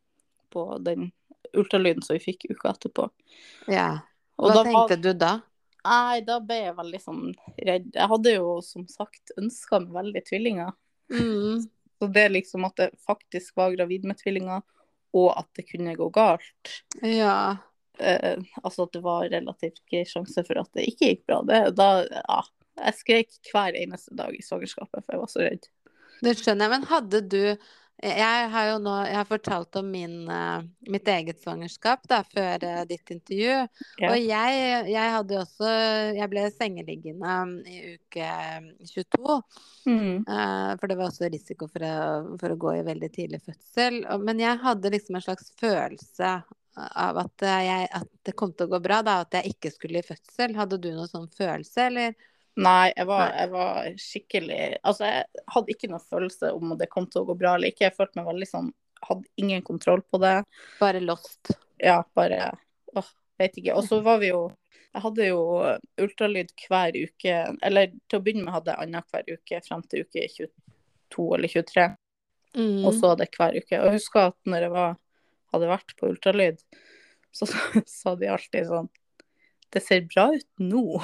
på den ultralyden som vi fikk uka etterpå. Ja. Og Hva da var- tenkte du da? Nei, da ble jeg veldig sånn redd. Jeg hadde jo som sagt ønsket meg veldig tvillinger. Mm. Så det liksom at jeg faktisk var gravid med tvillinger, og at det kunne gå galt. Ja. Eh, altså at det var relativt grei sjanse for at det ikke gikk bra. Det, da, ja, jeg skrek hver eneste dag i svangerskapet, for jeg var så redd. Det skjønner jeg, men hadde du Jeg har jo nå Jeg har fortalt om min, eh, mitt eget svangerskap da, før eh, ditt intervju. Ja. Og jeg, jeg hadde jo også Jeg ble sengeliggende i uke tjueto. Mm. eh, For det var også risiko for å, for å gå i veldig tidlig fødsel. Og- Men jeg hadde liksom en slags følelse av at, eh, jeg, at det kom til å gå bra, da. At jeg ikke skulle i fødsel. Hadde du noen sånn følelse, eller? Nei, jeg var, Nei. jeg var skikkelig Altså, jeg hadde ikke noe følelse om det kom til å gå bra eller ikke. Jeg følte meg veldig sånn Hadde ingen kontroll på det. Bare lost? Ja, bare Åh, vet ikke. Og så var vi jo Jeg hadde jo ultralyd hver uke. Eller til å begynne med hadde jeg annenhver uke frem til uke tjueto eller tjuetre. Mm. Og så hadde jeg hver uke. Og jeg husker at når jeg var, hadde vært på ultralyd, så sa de alltid sånn Det ser bra ut nå.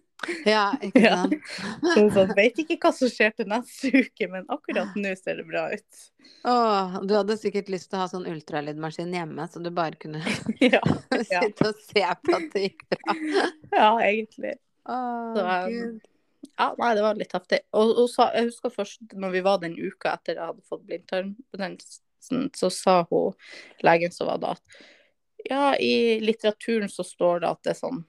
Ja, ikke Ja. sant? Så sånn, vet ikke hva som skjer til neste uke, men akkurat nå ser det bra ut. Åh, du hadde sikkert lyst til å ha sånn ultralydmaskin hjemme, så du bare kunne Ja, ja. sitte og se på at det gikk bra. Ja, egentlig. Åh, Så, um, Gud. Ja, nei, det var litt heftig. Og, og så, jeg husker først når vi var den uka etter jeg hadde fått blindtarmbetennelsen, så sa hun, legen som var da, at ja, i litteraturen så står det at det er sånn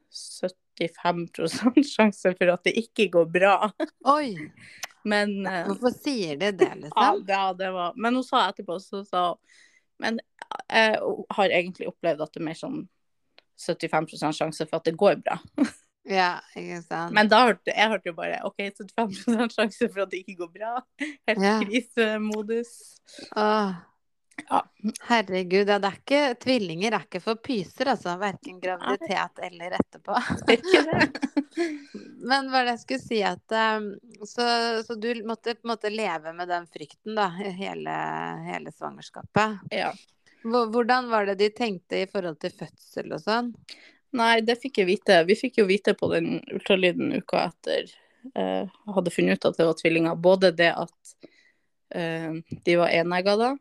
syttifem prosent sjanse for at det ikke går bra. Oi, Men eh, hvorfor sier de det, ja, liksom? det, ja, det var Men hun sa etterpå, så sa hun Men jeg har egentlig opplevd at det er mer sånn syttifem prosent sjanse for at det går bra. Ja, ikke sant? Men da hørte jeg hørte jo bare OK, syttifem prosent sjanse for at det ikke går bra. Helt Ja. krisemodus. Åh, Ja. herregud, ja, det er ikke, tvillinger er ikke for pyser, altså, hverken graviditet eller etterpå. Det er ikke det. Men hva er det jeg skulle si at um, så, så du måtte på en måte leve med den frykten da, hele, hele svangerskapet. Ja. Hvor- Hvordan var det de tenkte i forhold til fødsel og sånn? Nei, det fikk jeg vite. Vi fikk jo vite på den ultralyden uka etter eh, jeg hadde funnet ut at det var tvillinger. Både det at eh, de var enegga da,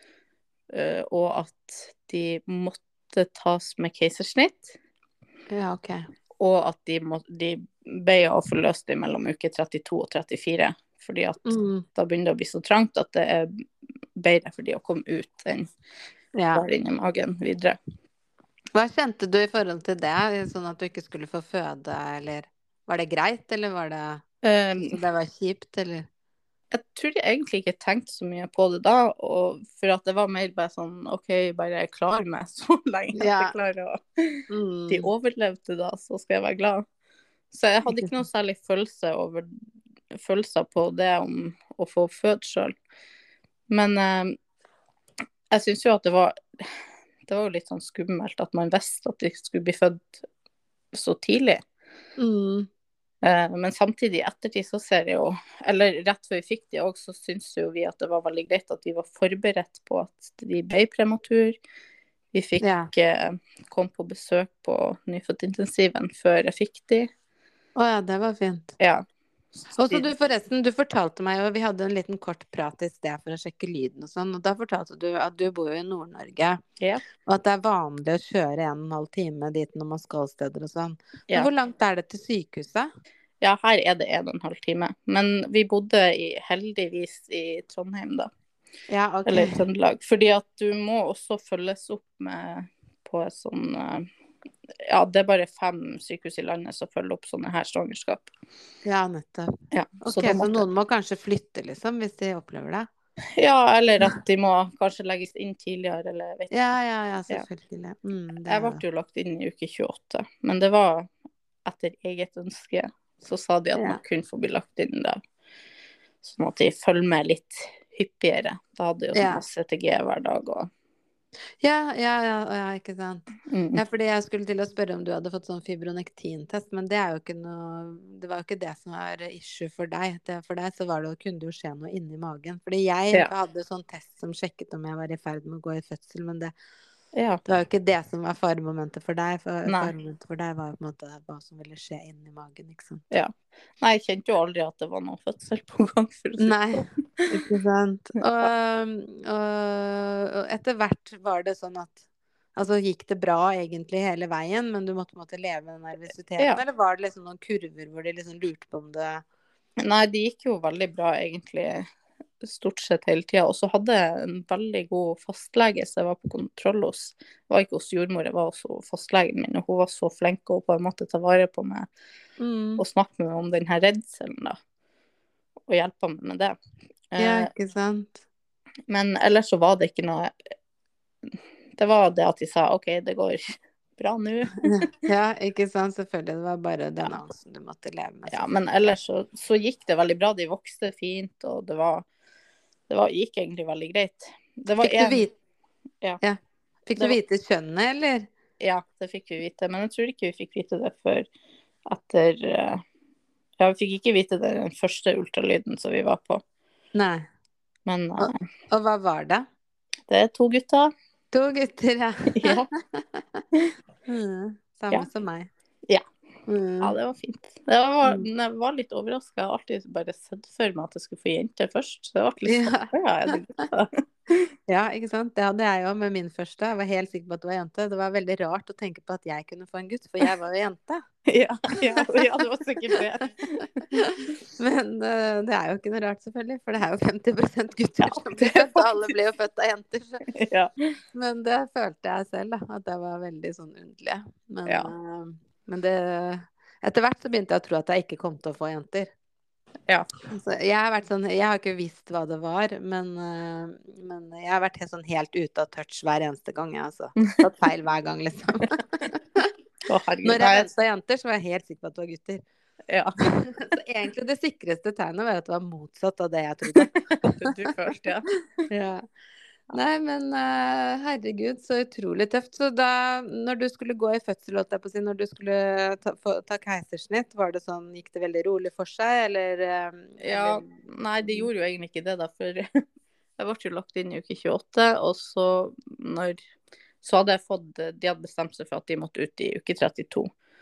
eh, og at de måtte tas med keisersnitt, Ja, ok. og at de, må, de ble å få løst det mellom uke trettito og trettifire, fordi at Mm, da begynner det å bli så trangt at det er bedre for de å komme ut enn ja. være inni magen videre. Hva kjente du i forhold til det? Sånn at du ikke skulle få føde, eller var det greit, eller var det, Um, så det var kjipt, eller? jeg tror jeg egentlig ikke tenkte så mye på det da, og for at det var mer bare sånn, ok, bare jeg klarer meg så lenge at Ja. jeg klarer å, Mm, de overlevde da, så skal jeg være glad. Så jeg hadde ikke noe særlig følelse over, følelser på det om å få født selv. Men eh, jeg synes jo at det var, det var jo litt sånn skummelt at man visste at de skulle bli født så tidlig. mm, Eh, Men samtidig i ettertid så ser jeg jo, eller rett før vi fikk de også, så synes jo vi at det var veldig greit at vi var forberedt på at de ble prematur. Vi fikk ja. eh, kom på besøk på nyfødtintensiven før jeg fikk de. Å ja, det var fint. Ja. Og så du forresten, du fortalte meg jo, vi hadde en liten kort prat i sted for å sjekke lyden og sånn, og da fortalte du at du bor jo i Nord-Norge, Ja. og at det er vanlig å kjøre en og en halv time dit når man skal steder og sånn. Men Ja. hvor langt er det til sykehuset? Ja, her er det en og en halv time. Men vi bodde i, heldigvis i Trondheim da, Ja, ok. eller i Trøndelag, fordi at du må også følges opp med på et sånn, eh, ja, det er bare fem sykehus i landet som følger opp sånne her svangerskap. Ja, nettopp. Ja, Ok, så så, da måtte, noen må kanskje flytte, liksom, hvis de opplever det? ja, eller at de må kanskje legges inn tidligere, eller jeg vet ikke. Ja, ja, ja, Ja. selvfølgelig. Mm, det... Jeg ble jo lagt inn i uke tjueåtte, men det var etter eget ønske. Så sa de at Ja. man kunne få bli lagt inn da. Sånn at de følger med litt hyppigere. Da hadde jeg jo Ja. sånn C T G hver dag. Og... Ja, ja, ja, ja, ikke sant. Mm. Ja, fordi jeg skulle til å spørre om du hadde fått sånn fibronektintest, men det er jo ikke noe, det var jo ikke det som var issue for deg. Det, for deg så var det, kunne det jo skje noe inni magen. Fordi jeg Ja. hadde sånn test som sjekket om jeg var i ferd med å gå i fødsel, men det, Ja. det var jo ikke det som var faremomentet for deg. For Nei. faremomentet for deg var jo på en måte hva som ville skje inni magen, ikke sant. Ja. Nei, jeg kjente jo aldri at det var noen fødsel på gang, for å si det Nei, sånn. ikke sant. Og, og, og etter hvert var det sånn at altså gikk det bra egentlig hele veien, men du måtte, måtte leve med den nervøsiteten? Ja. Eller var det liksom noen kurver hvor de liksom lurte på om det Nei, det gikk jo veldig bra egentlig stort sett hele tida. Og så hadde jeg en veldig god fastlege som jeg var på kontroll hos. Jeg var ikke hos jordmor, jeg var hos fastlegen min, og hun var så flink å på en måte ta vare på meg mm. og snakke med meg om den her redselen, da. Og hjelpe meg med det. Ja, Eh, ikke sant. men ellers så var det ikke noe Det var det at de sa OK, det går bra nå. Ja, ikke sant. Selvfølgelig. Det var bare den angsten du måtte leve med. Ja, men ellers så, så gikk det veldig bra. De vokste fint, og det var Det var, gikk egentlig veldig greit. Det var Fikk du en, vite, ja. ja. Fikk Det du var- vite kjønnet, eller? Ja, det fikk vi vite. Men jeg tror ikke vi fikk vite det før etter eh, Ja, vi fikk ikke vite det den første ultralyden som vi var på. Nei. Men Og, eh, og hva var det? det er to gutter. To gutter, ja. Ja. Mm, samme Ja. som meg. Ja. Mm. Ja, det var fint. Det var, Mm. jeg var litt overraska. Jeg har alltid bare sett for meg at jeg skulle få jenter først. Så jeg ble litt Ja. sånn, ja, er det gutter? Ja, ikke sant? Det hadde jeg jo med min første. Jeg var helt sikker på at det var jente. Det var veldig rart å tenke på at jeg kunne få en gutt, for jeg var jo jente. Ja, ja, ja, det var sikkert det. Men uh, det er jo ikke noe rart, selvfølgelig, for det er jo femti prosent gutter Ja, som det blir er født, og alle faktisk- blir jo født av jenter. Så. Ja. Men det følte jeg selv, da, at det var veldig sånn underlig. Men, Ja. uh, men det etter hvert så begynte jeg å tro at jeg ikke kom til å få jenter. Ja. Så jeg har vært sånn, jeg har ikke visst hva det var, men, uh, men jeg har vært helt, sånn helt ute av touch hver eneste gang. Jeg, altså. Tatt feil hver gang, liksom. Å, herregud. Når Nei, jeg venta jenter, så var jeg helt sikker på at det var gutter. ja. Så egentlig det sikreste tegnet var at det var motsatt av det jeg trodde. Du følte, ja. Ja. Nei, men uh, herregud, så utrolig tøft. Så da, når du skulle gå i fødsel, holdt jeg på å si, når du skulle ta, få, ta keisersnitt, var det sånn, gikk det veldig rolig for seg, eller? um, Ja, eller- nei, de gjorde jo egentlig ikke det da, for jeg ble jo lagt inn i uke tjueåtte, og så når så hadde jeg fått, de hadde bestemt seg for at de måtte ut i uke trettito.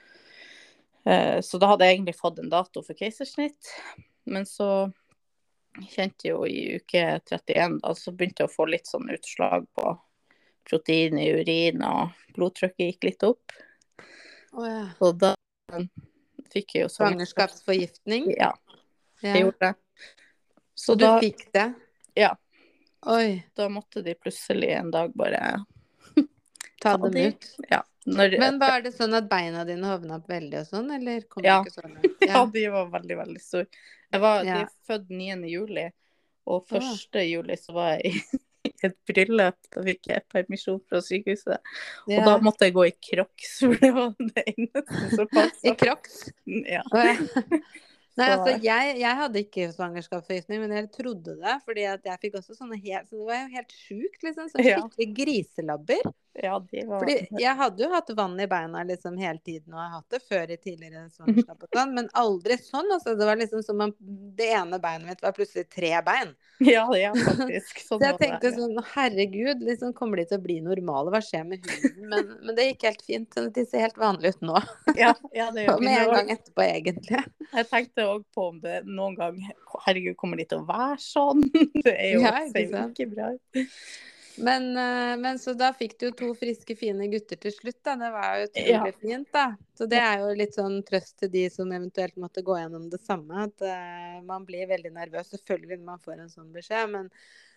Eh, Så da hadde jeg egentlig fått en dato for keisersnitt, men så kjente jeg jo i uke trettien, da, så begynte jeg å få litt sånn utslag på protein i urin, og blodtrykket gikk litt opp. Å ja. Og da fikk jeg jo Svangerskapsforgiftning? Ja, Ja. jeg gjorde det. Så Så du da, fikk det? ja, Oi, da måtte de plutselig en dag bare ta ta dem de. ut. Ja, når, Men var det sånn at beina dine hovna opp veldig og sånn, eller kom Ja. du ikke så langt? ja, de var veldig, veldig store. Jeg var, De Ja. er født niende juli, og første juli så var jeg i et bryllup. Da fikk jeg permisjon fra sykehuset. Ja. Og da måtte jeg gå i crocs, for det var det eneste som passet. I crocs? Ja. Å, ja. Nei, Så- altså, jeg, jeg hadde ikke svangerskapsforgiftning, men jeg trodde det. Fordi at jeg fikk også sånne helt Så det var jo helt sjukt, liksom. Sånn Ja. skikkelig griselabber. Ja, de var Fordi jeg hadde jo hatt vann i beina liksom hele tiden, og jeg har hatt det før i tidligere svangerskap og sånn, men aldri sånn. Altså, det var liksom som om det ene beinet mitt var plutselig tre bein. Ja, ja, faktisk. Sånn Så jeg var det, tenkte ja. sånn, herregud, liksom kommer de til å bli normale? Hva skjer med huden? Men, men det gikk helt fint. Sånn at de ser helt vanlige ut nå. Ja, ja, det gjør Og de. med en Men gang etterpå, egentlig. Jeg tenkte òg på om det noen gang Herregud, kommer de til å være sånn? Det er jo, Ja, ikke ser jo sant? ikke bra ut. Men, eh, men så da fikk du jo to friske, fine gutter til slutt, da. Det var jo utrolig Ja. fint, da. Så det er jo litt sånn trøst til de som eventuelt måtte gå gjennom det samme. At eh, man blir veldig nervøs, selvfølgelig, når man får en sånn beskjed. Men,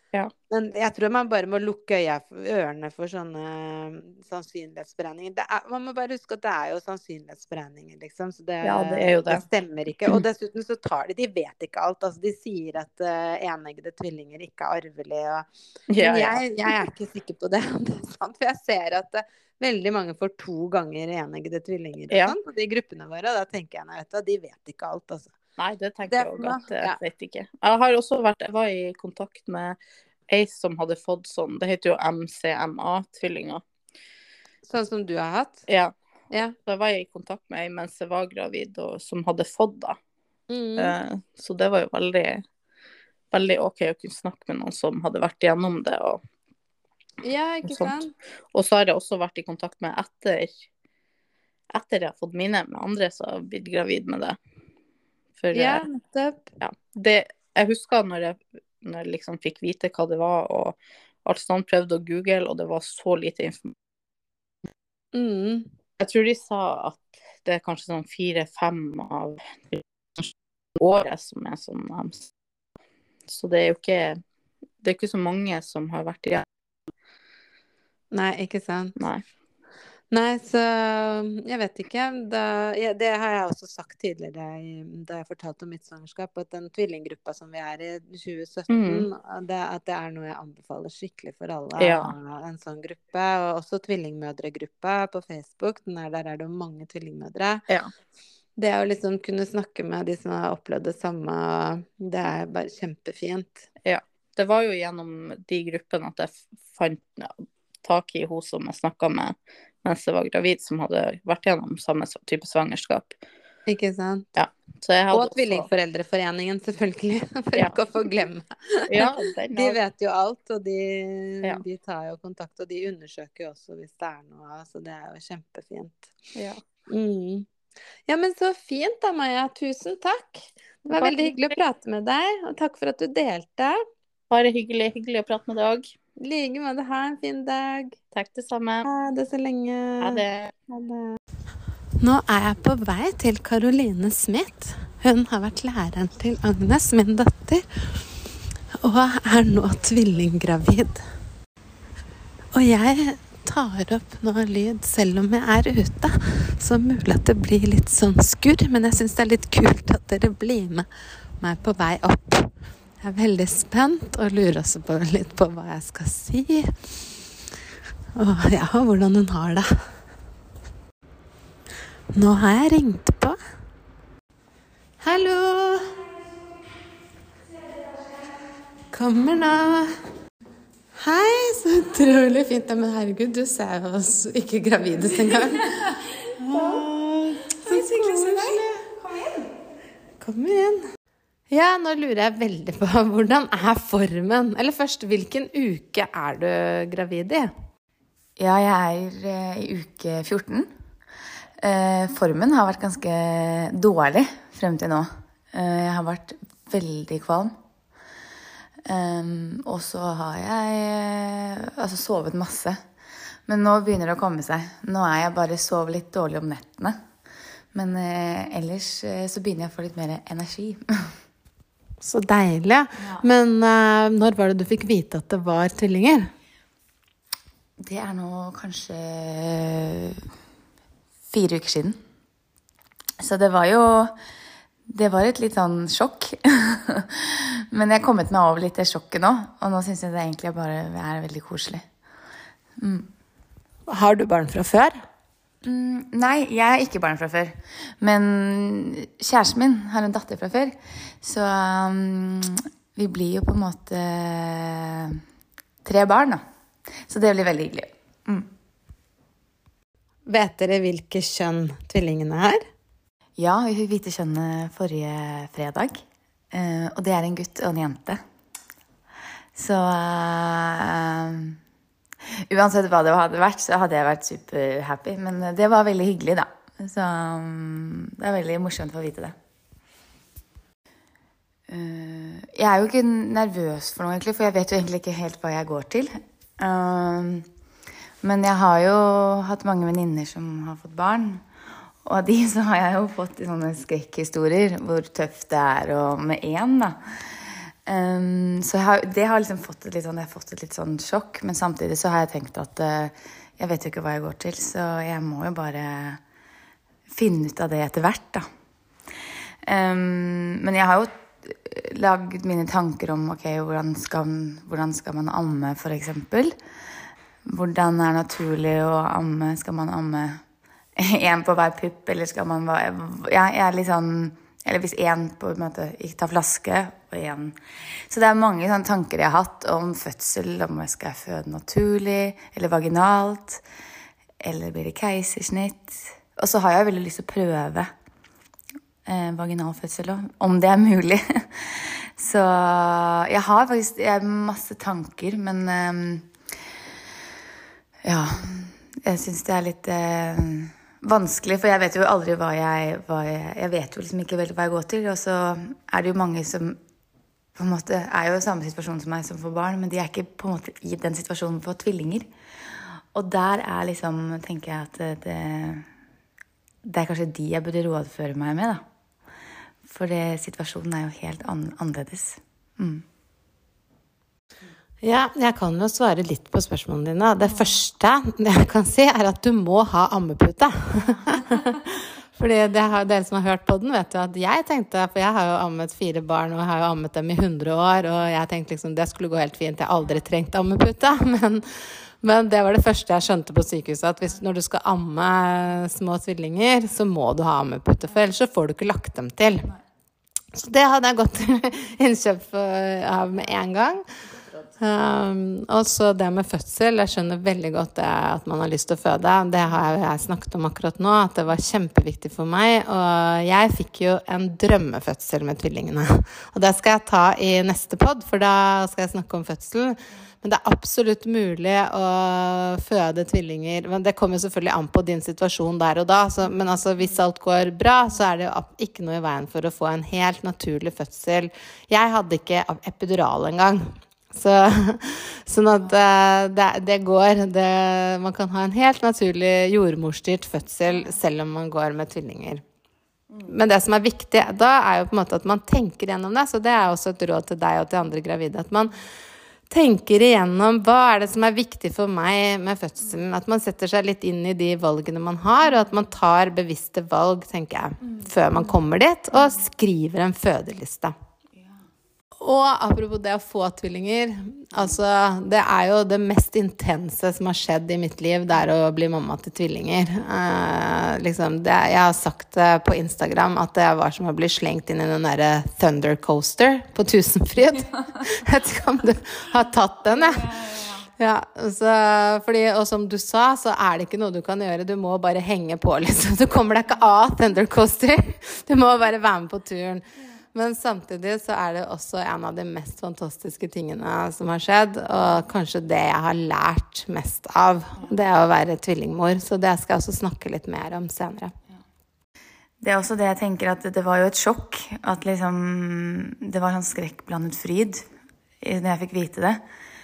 Ja. Men jeg tror man bare må lukke øya, ørene for sånne sannsynlighetsberegninger. Det er, man må bare huske at det er jo sannsynlighetsberegninger, liksom. Så det, Ja, det er jo det. det stemmer ikke. Og dessuten så tar de De vet ikke alt. Altså, de sier at uh, eneggede tvillinger ikke er arvelige. Og, Ja, men ja. jeg, jeg er ikke sikker på det. Det er sant, for jeg ser at uh, veldig mange får to ganger eneggede tvillinger og Ja. sånn på de gruppene våre. Og da tenker jeg, nei, vet du, de vet ikke alt, altså. Nei, det tenker Det jeg for også meg, at jeg ja. vet ikke. Jeg har også vært, jeg var i kontakt med ei som hadde fått sånn, det heter jo M C M A-tvillinger. Sånn som du har hatt? Ja. Ja. Så jeg var i kontakt med ei mens jeg var gravid, og som hadde fått da. Mm. Eh, så det var jo veldig, veldig ok å kunne snakke med noen som hadde vært gjennom det og, Ja, ikke og sånt. sant? Og så har jeg også vært i kontakt med etter, etter jeg har fått mine med andre som har blitt gravid med det. For, Ja, eh, nettopp. ja, det, jeg husker når jeg, når jeg liksom fikk vite hva det var, og alt sånn prøvde å google, og det var så lite informasjon. Mm. Jeg tror de sa at det er kanskje sånn fire-fem av året som er sånn. Så det er jo ikke, det er ikke så mange som har vært igjen. Nei, ikke sant. Nei. Nei, så jeg vet ikke. Da, ja, det har jeg også sagt tidligere i- da jeg fortalte om mitt svangerskap, at den tvillinggruppa som vi er i tjue sytten, det, at det er noe jeg anbefaler skikkelig for alle. Ja. å ha En sånn gruppe, og også tvillingmødregruppa på Facebook. Den er, der er det jo mange tvillingmødre. Ja. Det å liksom kunne snakke med de som har opplevd det samme, det er bare kjempefint. Ja. Det var jo gjennom de gruppene at jeg fant ja, tak i hun som jeg snakket med mens jeg var gravid, som hadde vært gjennom samme type svangerskap. Ikke sant? Ja. Så jeg hadde Og også- Tvillingforeldreforeningen, selvfølgelig. For Ja. ikke å få glemme. Ja, den De har- vet jo alt, og de, Ja. de tar jo kontakt, og de undersøker jo også hvis det er noe. Så det er jo kjempefint. Ja. Mm. Ja, men så fint da, Maja. Tusen takk. Det var Bare veldig hyggelig å prate med deg, og takk for at du delte. Bare hyggelig, hyggelig å prate med deg også. I like måte. Ha en fin dag. Takk det samme. Ha det så lenge. Ha det. Ha det. Nå er jeg på vei til Caroline Smith. Hun har vært læreren til Agnes, min datter, og er nå tvillinggravid. Og jeg tar opp nå lyd selv om jeg er ute, så mulig at det blir litt sånn skurr, men jeg synes det er litt kult at dere blir med meg på vei opp. Jeg er veldig spent og lurer også på litt på hva jeg skal si. Og ja, hvordan hun har det. Nå har jeg ringt på. Hallo! Kommer nå. Hei, så utrolig fint. Men herregud, du ser jo oss ikke gravid ut engang. Åh, så koselig. Kom inn. Kom inn. Ja, nå lurer jeg veldig på, hvordan er formen? Eller først, hvilken uke er du gravid i? Ja, jeg er eh, i uke fjorten. Eh, formen har vært ganske dårlig frem til nå. Eh, jeg har vært veldig kvalm. Um, og så har jeg eh, altså sovet masse. Men nå begynner det å komme seg. Nå er jeg bare sover litt dårlig om nettene. Men eh, ellers eh, så begynner jeg å få litt mer energi. Så deilig. Ja. Men uh, når var det du fikk vite at det var tvillinger? Det er nå kanskje fire uker siden. Så det var jo Det var et litt sånn sjokk. Men jeg har kommet meg over litt det sjokket nå. Og nå synes jeg det egentlig bare er veldig koselig. Mm. Har du barn fra før? Mm, nei, jeg er ikke barn fra før. Men kjæresten min har en datter fra før. Så um, vi blir jo på en måte tre barn da. Så det blir veldig hyggelig. Mm. Vet dere hvilke kjønn tvillingene er? Ja, vi fikk vite kjønnet forrige fredag. Uh, og det er en gutt og en jente. Så uh, uansett hva det hadde vært, så hadde jeg vært super happy. Men det var veldig hyggelig da. Så um, det er veldig morsomt å få vite det. Uh, jeg er jo ikke nervøs for noe egentlig, for jeg vet jo egentlig ikke helt hva jeg går til. Uh, men jeg har jo hatt mange venninner som har fått barn. Og av de så har jeg jo fått sånne skrekkhistorier hvor tøft det er og med en da. Um, så jeg har, det har liksom fått et litt sånn, jeg har fått et litt sånn sjokk, men samtidig så har jeg tenkt at uh, jeg vet jo ikke hva jeg går til, så jeg må jo bare finne ut av det etter hvert da. Um, men jeg har jo lagd mine tanker om, ok, hvordan skal, hvordan skal man amme for eksempel? Hvordan er naturlig å amme? Skal man amme en på hver pupp, eller skal man være, ja, jeg er litt sånn, eller hvis en på en måte ikke tar flaske, og en. Så det er mange sånne tanker jeg har hatt om fødsel, om jeg skal føde naturlig, eller vaginalt, eller blir det keisersnitt. Og så har jeg veldig lyst til å prøve eh, vaginalfødsel, om det er mulig. Så jeg har faktisk jeg har masse tanker, men eh, ja, jeg synes det er litt eh, vanskelig, for jeg vet jo aldri hva jeg, hva jeg, jeg vet jo liksom ikke veldig hva jeg går til, og så er det jo mange som på en måte er jo i samme situasjon som meg som får barn, men de er ikke på en måte i den situasjonen for tvillinger. Og der er liksom, tenker jeg at det, det er kanskje de jeg burde rådføre meg med da. For det, situasjonen er jo helt an, annerledes. Mm. Ja, jeg kan jo svare litt på spørsmålene dine. Det første jeg kan si er at du må ha ammepute. Fordi det har, dere som har hørt på den vet jo at jeg tenkte, for jeg har jo ammet fire barn, og jeg har jo ammet dem i hundre år, og jeg tenkte liksom det skulle gå helt fint. Jeg har aldri trengt ammepute, men, men det var det første jeg skjønte på sykehuset, at hvis, når du skal amme små tvillinger, så må du ha ammepute, for ellers så får du ikke lagt dem til. Så det hadde jeg gått til innkjøp av med en gang. Um, og så det med fødsel, jeg skjønner veldig godt det at man har lyst til å føde. Det har jeg snakket om akkurat nå, at det var kjempeviktig for meg. Og jeg fikk jo en drømmefødsel med tvillingene. Og det skal jeg ta i neste podd, for da skal jeg snakke om fødsel. Men det er absolutt mulig å føde tvillinger. Men det kommer selvfølgelig an på din situasjon der og da. Så, men altså, hvis alt går bra, så er det jo ikke noe i veien for å få en helt naturlig fødsel. Jeg hadde ikke epidural engang. Så, sånn at det, det går, det, man kan ha en helt naturlig jordmorstyrt fødsel selv om man går med tvillinger. Men det som er viktig da er jo på en måte at man tenker gjennom det, så det er også et råd til deg og til andre gravide, at man tenker igjennom hva er det som er viktig for meg med fødselen, at man setter seg litt inn i de valgene man har, og at man tar bevisste valg, tenker jeg, før man kommer dit, og skriver en fødeliste. Og apropos det å få tvillinger, altså det er jo det mest intense som har skjedd i mitt liv, det er å bli mamma til tvillinger. Eh, liksom det, jeg har sagt det på Instagram at det var som å bli slengt inn i den der Thunder Coaster på Tusenfryd. Jeg vet ikke om du har tatt den, ja. Ja, så, fordi, og som du sa, så er det ikke noe du kan gjøre, du må bare henge på liksom. Du kommer deg ikke av Thunder Coaster, du må bare være med på turen. Men samtidig så er det også en av de mest fantastiske tingene som har skjedd, og kanskje det jeg har lært mest av, det er å være tvillingmor. Så det skal jeg også snakke litt mer om senere. Det er også det jeg tenker, at det var jo et sjokk, at liksom, det var sånn skrekkblandet fryd når jeg fikk vite det.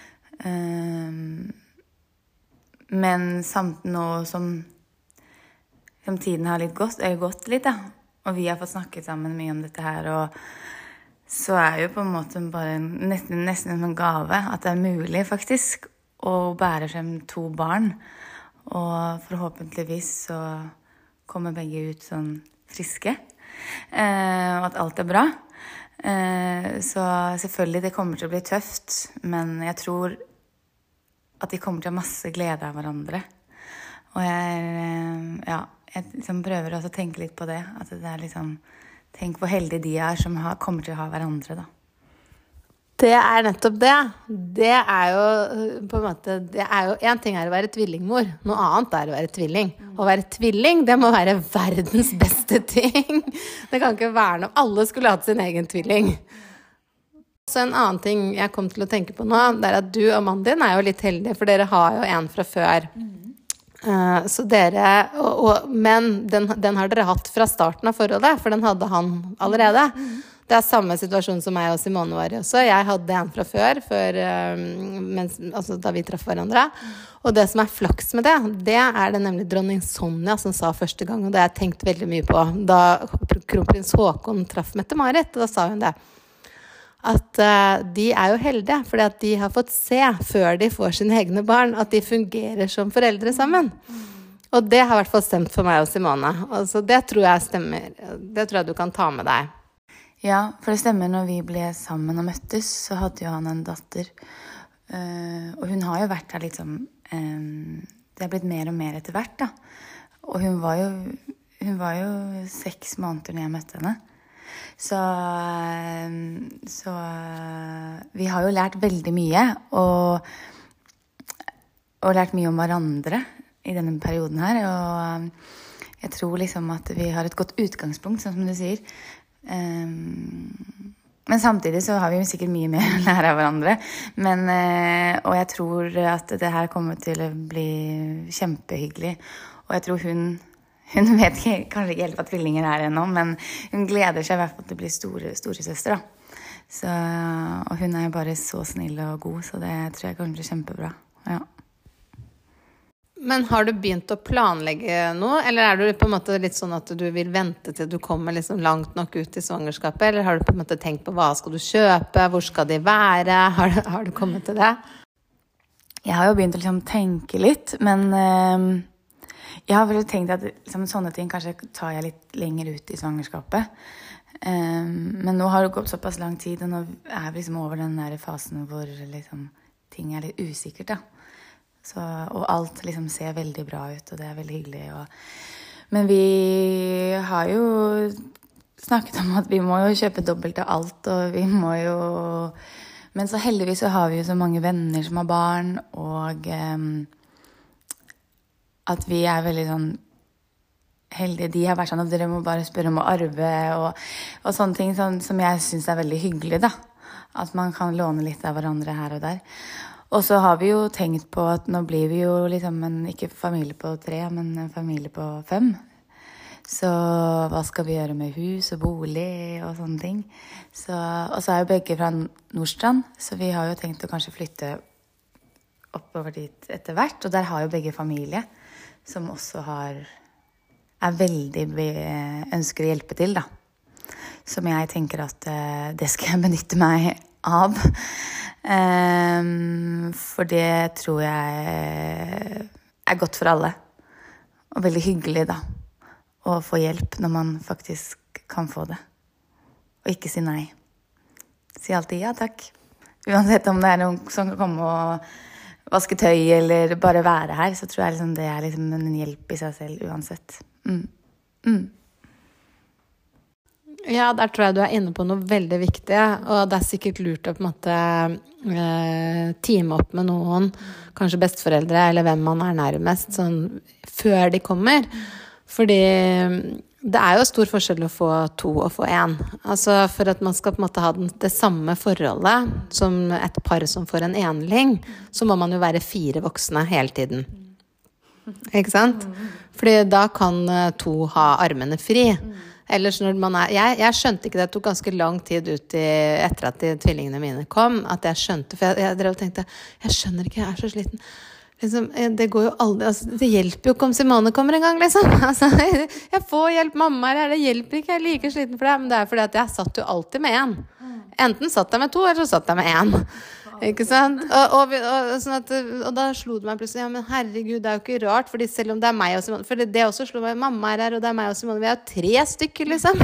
Men samt nå som, som tiden har litt gått, er gått litt da, og vi har fått snakket sammen mye om dette her, og så er jo på en måte bare nesten, nesten en gave at det er mulig faktisk å bære frem to barn, og forhåpentligvis så kommer begge ut sånn friske, eh, og at alt er bra. Eh, så selvfølgelig det kommer til å bli tøft, men jeg tror at de kommer til å ha masse glede av hverandre. Og jeg, ja, jeg liksom prøver også å tenke litt på det, at det er liksom, tenk hvor heldige de er som har, kommer til å ha hverandre da. Det er nettopp det. Det er jo på en måte, det er jo, en ting er å være tvillingmor, noe annet er å være tvilling. Å være tvilling, det må være verdens beste ting. Det kan ikke være noe, alle skulle hatt sin egen tvilling. Så en annen ting jeg kom til å tenke på nå, det er at du og mannen din er jo litt heldige, for dere har jo en fra før. Uh, så dere, og, og, men den, den har dere hatt fra starten av forholdet, for den hadde han allerede. Mm. Det er samme situasjon som meg og Simone var i også. Jeg hadde en fra før, før uh, mens, altså da vi traff hverandre. Mm. Og det som er flaks med det, det er det nemlig dronning Sonja som sa første gang, og det har jeg tenkt veldig mye på. Da kronprins Håkon traff Mette-Marit, da sa hun det. at uh, de er jo heldige, fordi at de har fått se før de får sine egne barn, at de fungerer som foreldre sammen. Og det har i hvert fall stemt for meg og Simone. Altså, det tror jeg stemmer. Det tror jeg du kan ta med deg. Ja, for det stemmer. Når vi ble sammen og møttes, så hadde jo han en datter. Uh, og hun har jo vært her litt sånn, um, det har blitt mer og mer etter hvert da. Og hun var jo, hun var jo seks måneder når jeg møtte henne. Så, så vi har jo lært veldig mye, og, og lært mye om hverandre i denne perioden her. Og jeg tror liksom at vi har et godt utgangspunkt, sånn som du sier. Um, men samtidig så har vi sikkert mye mer å lære av hverandre. Men, uh, og jeg tror at det her kommer til å bli kjempehyggelig. Og jeg tror hun... Hun vet ikke, kanskje ikke helt hva tvillinger er ennå, men hun gleder seg i hvert fall til å bli store, store søster da. Så, og hun er jo bare så snill og god, så det tror jeg kommer til å bli kjempebra. Ja. Men har du begynt å planlegge noe, eller er du på en måte litt sånn at du vil vente til du kommer liksom langt nok ut i svangerskapet, eller har du på en måte tenkt på hva skal du kjøpe, hvor skal de være, har du, har du kommet til det? Jeg har jo begynt å liksom tenke litt, men... Øh, Jeg har vel tenkt at liksom, sånne ting kanskje tar jeg litt lenger ut i svangerskapet. Um, men nå har det gått såpass lang tid, og nå er vi liksom over den der fasen hvor liksom, ting er litt usikkert. Da. Så, og alt liksom ser veldig bra ut, og det er veldig hyggelig. Og... Men vi har jo snakket om at vi må jo kjøpe dobbelt av alt, og vi må jo... Men så heldigvis så har vi jo så mange venner som har barn, og... Um, at vi er veldig sånn heldige. De har vært sånn at dere må bare spørre om å arve og, og sånne ting sånn, som jeg synes er veldig hyggelig da. At man kan låne litt av hverandre her og der. Og så har vi jo tenkt på at nå blir vi jo liksom en, ikke familie på tre, men en familie på fem. Så hva skal vi gjøre med hus og bolig og sånne ting. Så, og så er jo begge fra Nordstrand, så vi har jo tenkt å kanskje flytte oppover dit etter hvert. Og der har jo begge familie. Som også har, er veldig ønsker å hjelpe til, da. Som jeg tenker at uh, det skal jeg benytte meg av. Um, for det tror jeg er godt for alle. Og veldig hyggelig, da. Å få hjelp når man faktisk kan få det. Og ikke si nei. Si alltid ja, takk. Uansett om det er noen som kan komme og vaske tøy eller bare være her, så tror jeg liksom det er liksom en hjelp i seg selv uansett. Mm. Mm. Ja, der tror jeg du er inne på noe veldig viktig, og det er sikkert lurt å på en måte eh, teame opp med noen, kanskje besteforeldre eller hvem man er nærmest, sånn før de kommer. Fordi det er jo stor forskjell å få to og få en. Altså for at man skal på en måte ha det samme forholdet som et par som får en enling, så må man jo være fire voksne hele tiden. Ikke sant? Fordi da kan to ha armene fri. Ellers når man er... Jeg, jeg skjønte ikke det, det tok ganske lang tid ut i, etter at de tvillingene mine kom, at jeg skjønte, for jeg, jeg drev og tenkte, jeg skjønner ikke, jeg er så sliten. Liksom, det går jo aldri, altså, det hjelper jo ikke om Simone kommer en gang, liksom. Altså, jeg får hjelp, mamma er her, det hjelper ikke, jeg er like sliten for det, men det er fordi at jeg satt jo alltid med en. Enten satt jeg med to, eller så satt jeg med en. Ikke sant? Og, og, og, sånn at, og da slo det meg plutselig, ja, men herregud, det er jo ikke rart, fordi selv om det er meg og Simone, for det, det også slo meg, mamma er her, og det er meg og Simone, vi er jo tre stykker, liksom.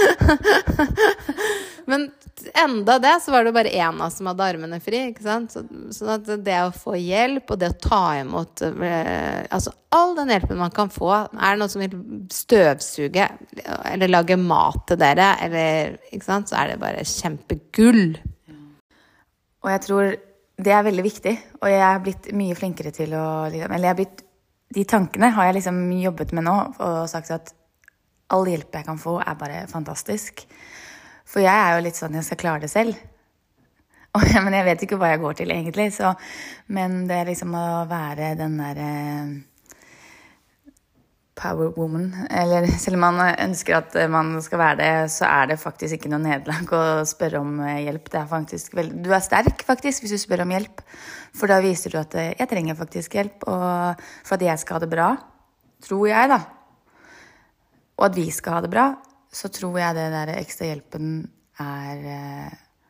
Men enda det, så var det jo bare en av som hadde armene fri, ikke sant? Så, sånn at det å få hjelp, og det å ta imot, eh, altså all den hjelpen man kan få, er det noe som vil støvsuge, eller lage mat til dere, eller, ikke sant? Så er det bare kjempegull. Og jeg tror det er veldig viktig, og jeg har blitt mye flinkere til å, eller jeg har blitt, de tankene har jeg liksom jobbet med nå, og sagt at all hjelp jeg kan få er bare fantastisk. For jeg er jo litt sånn, jeg skal klare det selv. Og, men jeg vet ikke hva jeg går til egentlig, så, men det er liksom å være den der eh, power woman, eller selv om man ønsker at man skal være det, så er det faktisk ikke noe nederlag å spørre om hjelp. Det er faktisk veldig, du er sterk faktisk hvis du spør om hjelp, for da viser du at jeg trenger faktisk hjelp, og for at jeg skal ha det bra, tror jeg da, og at vi skal ha det bra, så tror jeg det der ekstra hjelpen er,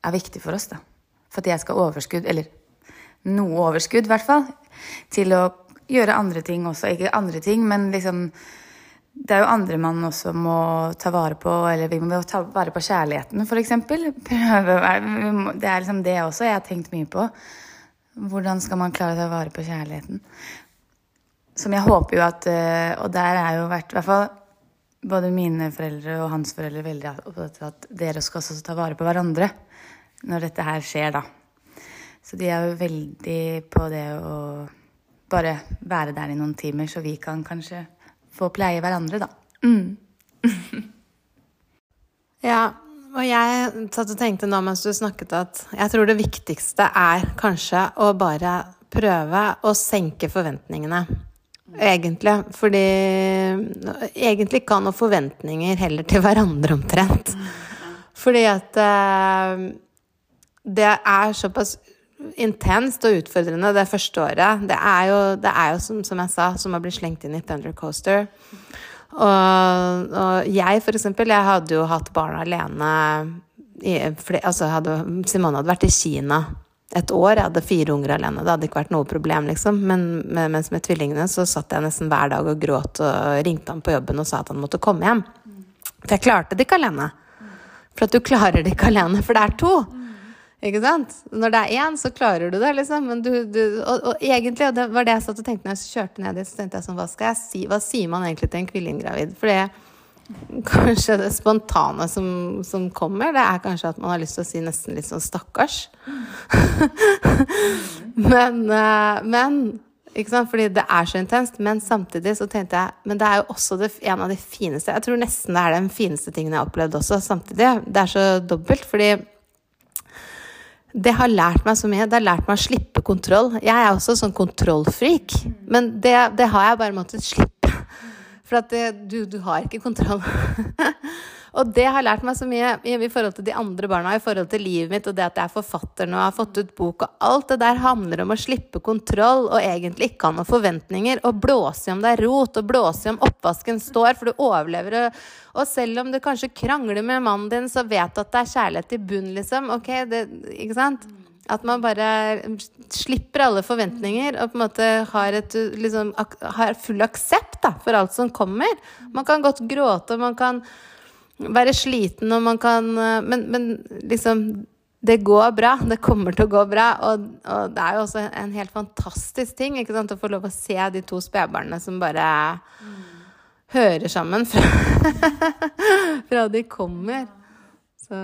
er viktig for oss da. For at jeg skal overskudd, eller noe overskudd i hvert fall, til å gjøre andre ting også. Ikke andre ting, men liksom, det er jo andre man også må ta vare på, eller vi må ta vare på kjærligheten, for eksempel. Prøve, det er liksom det også jeg har tenkt mye på. Hvordan skal man klare å ta vare på kjærligheten? Som jeg håper jo at, og der er jo vært, i hvert fall, både mine foreldre og hans foreldre veldig opptatt av at dere skal også ta vare på hverandre når dette her skjer da. Så de er jo veldig på det å bare være der i noen timer, så vi kan kanskje få pleie hverandre da. Mm. Ja, og jeg satt og tenkte nå mens du snakket at jeg tror det viktigste er kanskje å bare prøve å senke forventningene. Egentlig, fordi egentlig ikke ha noen forventninger heller til hverandre omtrent. Fordi at uh, det er såpass intenst og utfordrende det første året. Det er jo, det er jo som, som jeg sa, som å bli slengt inn i Thunder Coaster. Og, og jeg for eksempel, jeg hadde jo hatt barn alene, i, altså hadde, Simone hadde vært i Kina et år, jeg hadde fire unger alene, det hadde ikke vært noe problem liksom, men med, mens med tvillingene så satt jeg nesten hver dag og gråt og ringte han på jobben og sa at han måtte komme hjem. For jeg klarte det ikke alene. For at du klarer det ikke alene, for det er to. Ikke sant? Når det er en, så klarer du det liksom, men du, du og, og egentlig, og det var det jeg satt og tenkte når jeg kjørte ned dit, så tenkte jeg sånn, hva skal jeg si? Hva sier man egentlig til en kvillinggravid? For det kanskje det spontane som, som kommer, det er kanskje at man har lyst til å si nesten litt sånn stakkars. men, men, ikke sant, fordi det er så intenst, men samtidig så tenkte jeg, men det er jo også det, en av de fineste, jeg tror nesten det er den fineste tingen jeg har opplevd også, samtidig. Det er så dobbelt, fordi det har lært meg så mye, det har lært meg å slippe kontroll. Jeg er også sånn kontrollfreak, men det, det har jeg bare måttet slippe. For at det, du, du har ikke kontroll. Og det har lært meg så mye i, i forhold til de andre barna, i forhold til livet mitt, og det at jeg er forfatter nå, har fått ut bok, og alt det der handler om å slippe kontroll, og egentlig ikke ha noen forventninger, og blåse om det er rot, og blåse om oppvasken står, for du overlever, og, og selv om du kanskje krangler med mannen din, så vet du at det er kjærlighet i bunn, liksom. Ok, det, ikke sant? At man bare slipper alle forventninger og på en måte har, et, liksom, har full aksept da, for alt som kommer. Man kan godt gråte, og man kan være sliten, og man kan, men, men liksom, det går bra, det kommer til å gå bra, og, og det er jo også en helt fantastisk ting, ikke sant, å få lov å se de to spedbarnene som bare mm. hører sammen fra, fra de kommer. Så...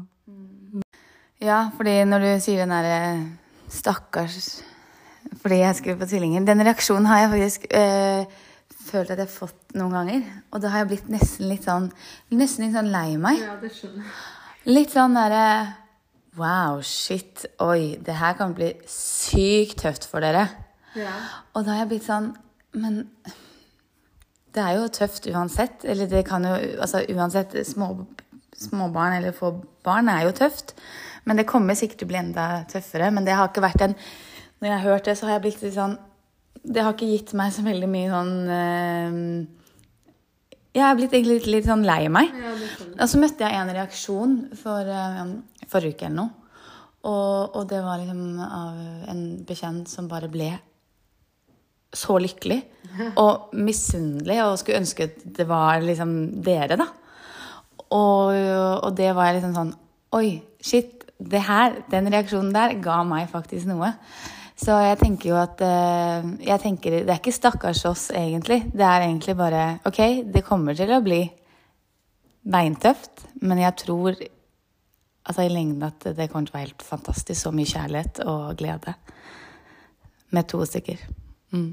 Ja, fordi når du sier den der stakkars, fordi jeg skriver på tvillingen, den reaksjonen har jeg faktisk øh, følt at jeg har fått noen ganger, og da har jeg blitt nesten litt sånn, nesten litt sånn lei meg. Ja, det skjønner jeg. Litt sånn der, wow, shit, oi, det her kan bli sykt tøft for dere. Ja. Og da har jeg blitt sånn, men det er jo tøft uansett, eller det kan jo, altså uansett små, små barn eller få barn er jo tøft, men det kommer sikkert til å bli enda tøffere, men det har ikke vært en, når jeg har hørt det, så har jeg blitt litt sånn, det har ikke gitt meg så veldig mye sånn, øh, jeg har blitt egentlig litt, litt sånn lei meg. Ja, og så møtte jeg en reaksjon for øh, forrige uke eller noe, og, og det var liksom av en bekjent som bare ble så lykkelig, og misunnelig, og skulle ønske at det var liksom dere da. Og, og det var jeg liksom sånn, oi, shit, det her, den reaksjonen der ga meg faktisk noe. Så jeg tenker jo at, jeg tenker, det er ikke stakkars oss egentlig, det er egentlig bare, ok, det kommer til å bli beintøft, men jeg tror, altså i lengden at det kommer til å være helt fantastisk, så mye kjærlighet og glede, med to stykker. Mm.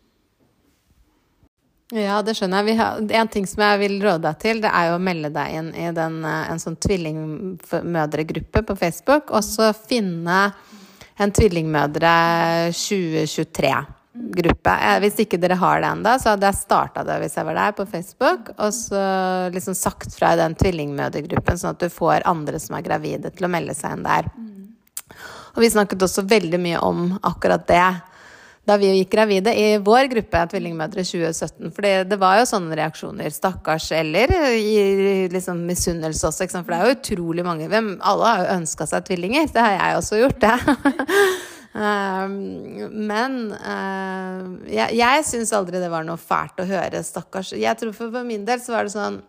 Ja, det skjønner jeg. Vi har, en ting som jeg vil råde deg til, det er jo å melde deg inn i den, en sånn tvillingmødregruppe på Facebook, og så finne en tvillingmødre tjue tjuetre-gruppe. Hvis ikke dere har det enda, så hadde jeg startet det hvis jeg var der på Facebook, og så liksom sagt fra i den tvillingmødregruppen, sånn at du får andre som er gravide til å melde seg inn der. Og vi snakket også veldig mye om akkurat det, da vi gikk gravide i vår gruppe av tvillingmødre i tjue sytten, for det var jo sånne reaksjoner, stakkars, eller i liksom misunnelse også, ikke sant? For det er jo utrolig mange, hvem, alle har jo ønsket seg tvillinger, det har jeg også gjort det. um, men uh, jeg, jeg synes aldri det var noe fælt å høre, stakkars. Jeg tror for, for min del så var det sånn,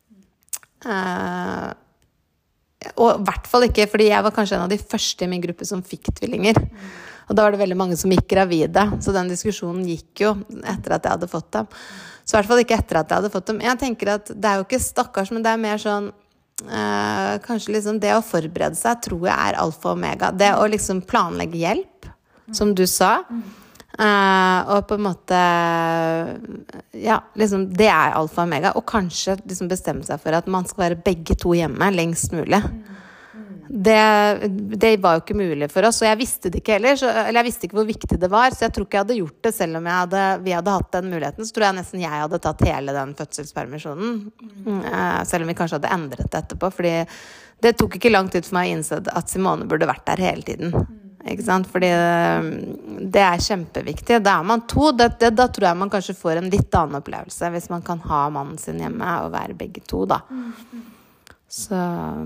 uh, og i hvert fall ikke, fordi jeg var kanskje en av de første i min gruppe som fikk tvillinger. Og da var det veldig mange som gikk gravide, så den diskusjonen gikk jo etter at jeg hadde fått dem. Så i hvert fall ikke etter at jeg hadde fått dem. Jeg tenker at det er jo ikke stakkars, men det er mer sånn, eh, kanskje liksom det å forberede seg, tror jeg er alfa og omega. Det å liksom planlegge hjelp, som du sa, eh, og på en måte, ja, liksom det er alfa og omega, og kanskje liksom bestemme seg for at man skal være begge to hjemme lengst mulig. Det, det var jo ikke mulig for oss, og jeg visste det ikke heller, så, eller jeg visste ikke hvor viktig det var, så jeg tror ikke jeg hadde gjort det, selv om jeg hadde, vi hadde hatt den muligheten, så tror jeg nesten jeg hadde tatt hele den fødselspermisjonen, mm. uh, selv om vi kanskje hadde endret det etterpå, fordi det tok ikke lang tid for meg å innse at Simone burde vært der hele tiden, ikke sant? Fordi det er kjempeviktig, da er man to, det, det, da tror jeg man kanskje får en litt annen opplevelse, hvis man kan ha mannen sin hjemme og være begge to da. Så...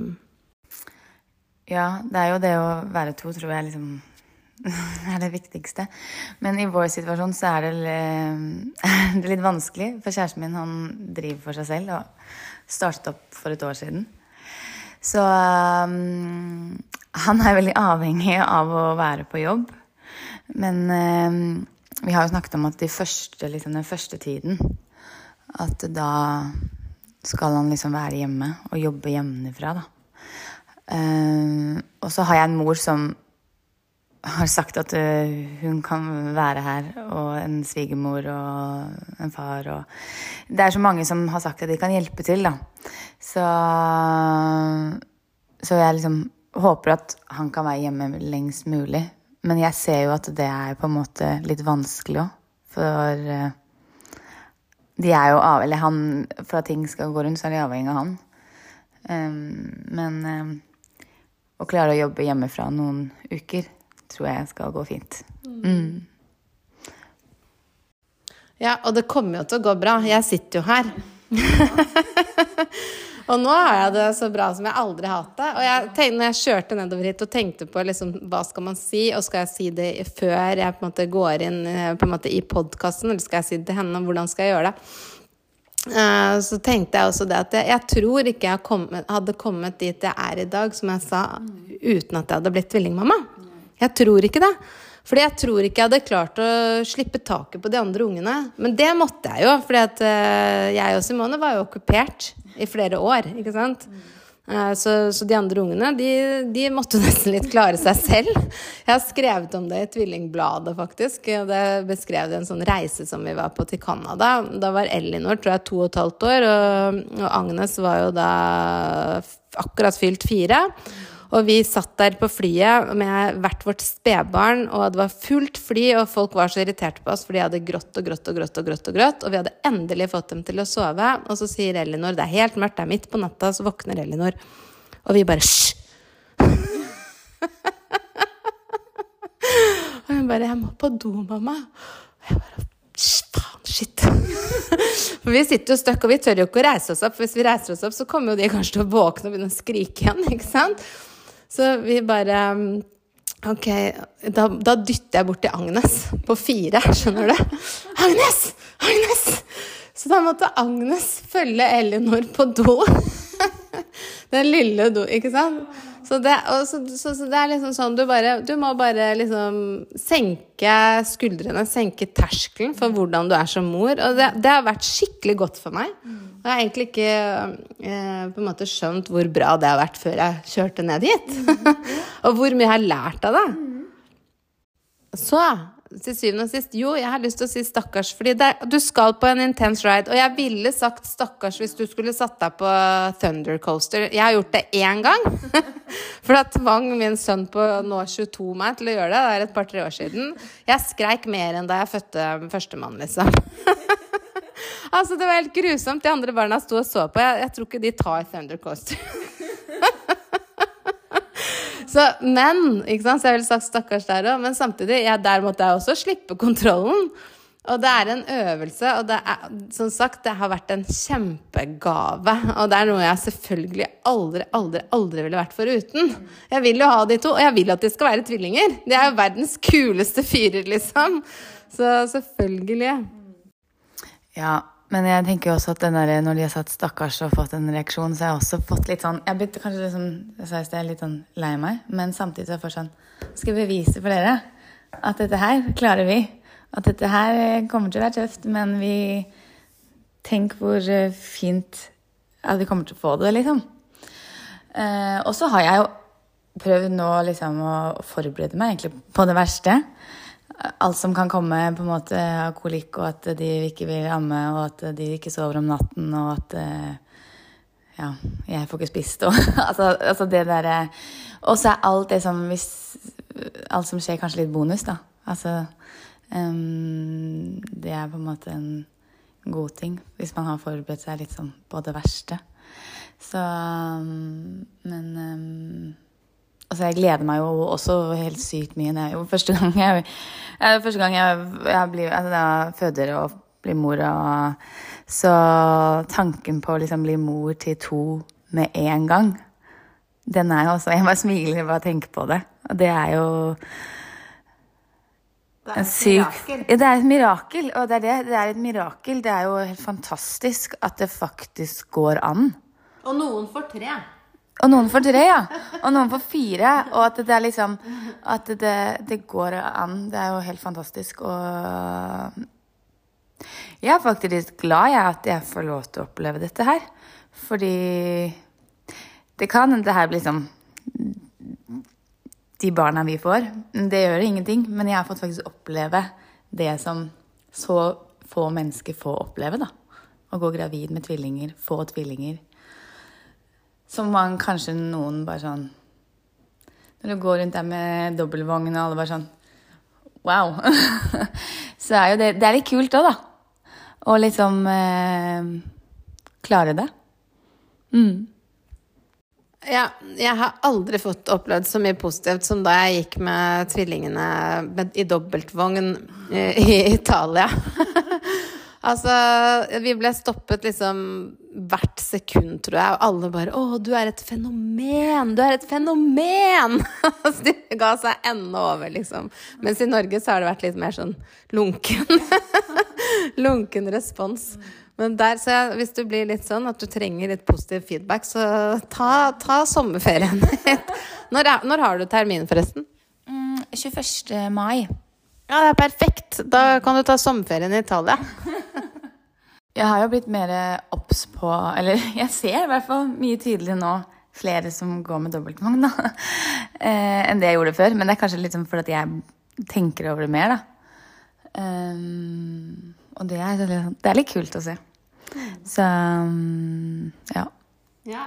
Ja, det er jo det å være to, tror jeg liksom er det viktigste. Men i vår situasjon så er det, er det litt vanskelig, for kjæresten min, han driver for seg selv og startet opp for et år siden. Så um, han er veldig avhengig av å være på jobb. Men um, vi har jo snakket om at de første, liksom den første tiden, at da skal han liksom være hjemme og jobbe hjemmefra da. Uh, og så har jeg en mor som har sagt at uh, hun kan være her, og en svigermor og en far, og det er så mange som har sagt at de kan hjelpe til da. Så, så jeg liksom håper at han kan være hjemme lengst mulig, men jeg ser jo at det er på en måte litt vanskelig også, for uh, de er jo av, eller han, for at ting skal gå rundt så er de avhengig av han. Um, men um, å klare å jobbe hjemmefra noen uker tror jeg skal gå fint. Mm. Ja, og det kommer jo til å gå bra. Jeg sitter jo her. Og nå har jeg det så bra som jeg aldri har hatt det. Og jeg tenkte, når jeg kjørte nedover hit og tenkte på liksom, hva skal man si, og skal jeg si det før jeg på en måte går inn på en måte, i podcasten, eller skal jeg si det til henne, hvordan skal jeg gjøre det? Uh, så tenkte jeg også det at jeg, jeg tror ikke jeg kommet, hadde kommet dit jeg er i dag, som jeg sa, uten at jeg hadde blitt tvillingmamma. Jeg tror ikke det. Fordi jeg tror ikke jeg hadde klart å slippe taket på de andre ungene. Men det måtte jeg jo, fordi at uh, jeg og Simone var jo okkupert i flere år, ikke sant? Uh, så, så de andre ungene, de, de måtte nesten litt klare seg selv. Jeg har skrevet om det i Tvillingbladet faktisk. Det beskrev det en sånn reise som vi var på til Canada. Da var Elinor, tror jeg, to og et halvt år, og, og Agnes var jo da akkurat fylt fire. Og vi satt der på flyet med hvert vårt spedbarn, og det var fullt fly, og folk var så irriterte på oss, for de hadde grått og grått og grått og grått og grått, og vi hadde endelig fått dem til å sove, og så sier Elinor, det er helt mørkt, det er midt på natta, så våkner Elinor, og vi bare, hysj! Og hun bare, jeg må på do, mamma. Og jeg bare, faen, shit. For vi sitter jo støkk, og vi tør jo ikke å reise oss opp, for hvis vi reiser oss opp, så kommer jo de kanskje til å våkne og begynne å skrike igjen, ikke sant? Så vi bare, ok, da, da dytter jeg bort til Agnes på fire, skjønner du? Agnes! Agnes! Så da måtte Agnes følge Elinor på do. Den lille do, ikke sant? Så det, og så, så, så det er liksom sånn, du, bare, du må bare liksom senke skuldrene, senke terskelen for hvordan du er som mor. Og det, det har vært skikkelig godt for meg. Jeg har egentlig ikke eh, på en måte skjønt hvor bra det har vært før jeg kjørte ned hit. Og hvor mye jeg har lært av det. Så, til syvende og sist, jo, jeg har lyst til å si stakkars, fordi det, du skal på en intense ride, og jeg ville sagt stakkars hvis du skulle satt deg på Thunder Coaster. Jeg har gjort det en gang, for da tvang min sønn på nå tjueto meg til å gjøre det, det er et par-tre år siden. Jeg skreik mer enn da jeg fødte førstemann, liksom. Altså, det var helt grusomt. De andre barna stod og så på. Jeg, jeg tror ikke de tar Thunder Coaster. Så, men, ikke sant, så jeg ville sagt stakkars der også, men samtidig, ja, der måtte jeg også slippe kontrollen. Og det er en øvelse, og det er, som sagt, det har vært en kjempegave. Og det er noe jeg selvfølgelig aldri, aldri, aldri ville vært foruten. Jeg vil jo ha de to, og jeg vil at de skal være tvillinger. De er jo verdens kuleste fyrer, liksom. Så selvfølgelig. Ja, men jeg tenker jo også at den der, når de har satt stakkars og fått en reaksjon, så har jeg også fått litt sånn, jeg blitt kanskje liksom, jeg sa i sted, litt sånn lei meg, men samtidig så er jeg for sånn, skal jeg bevise for dere at dette her klarer vi, at dette her kommer til å være tøft, men vi tenk hvor fint at vi kommer til å få det, liksom. Eh, og så har jeg jo prøvd nå liksom å forberede meg egentlig på det verste, alt som kan komme på en måte av kolikk, og at de ikke vil amme, og at de ikke sover om natten, og at ja, jeg får ikke spist og, altså, altså det der og så er alt det som hvis, alt som skjer kanskje litt bonus da, altså um, det er på en måte en god ting hvis man har forberedt seg litt sånn på det verste, så um, men um, altså jeg gleder meg jo også helt sykt mye. Det er jo første gang jeg, første gang jeg, jeg blir, altså jeg føder og blir mor. Og, så tanken på å liksom bli mor til to med en gang, den er jo også, jeg bare smiler og bare tenker på det. Og det er jo det er et syk, mirakel. Ja, det er et mirakel, og det er, det, det er et mirakel. Det er jo helt fantastisk at det faktisk går an. Og noen får tre. Og noen får tre, ja. Og noen får fire. Og at det er liksom at det, det går an. Det er jo helt fantastisk. Og jeg er faktisk glad jeg at jeg får lov til å oppleve dette her. Fordi det kan det her bli liksom de barna vi får. Det gjør ingenting. Men jeg har fått faktisk oppleve det som så få mennesker får oppleve, da. Å gå gravid med tvillinger, få tvillinger. Som man kanskje noen bare sånn når du går rundt der med dobbeltvogn og alle bare sånn wow så er jo det det er litt kult også da å liksom eh, klare det mm. Ja, jeg har aldri fått opplevd så mye positivt som da jeg gikk med tvillingene i dobbeltvogn i Italia. Altså, vi ble stoppet liksom hvert sekund, tror jeg, og alle bare, åh, du er et fenomen, du er et fenomen! Så de ga seg enda over, liksom. Mens i Norge så har det vært litt mer sånn lunken, lunken respons. Men der, så jeg, hvis du blir litt sånn at du trenger litt positiv feedback, så ta, ta sommerferien. Når, er, når har du termin, forresten? Mm, tjueførste mai. Ja, det er perfekt. Da kan du ta sommerferien i Italia. Jeg har jo blitt mer obs på, eller jeg ser i hvert fall mye tydelig nå, flere som går med dobbeltvogn da, eh, enn det jeg gjorde før. Men det er kanskje litt sånn for at jeg tenker over det mer da. Um, og det er, det er litt kult å se. Så, um, ja. Ja.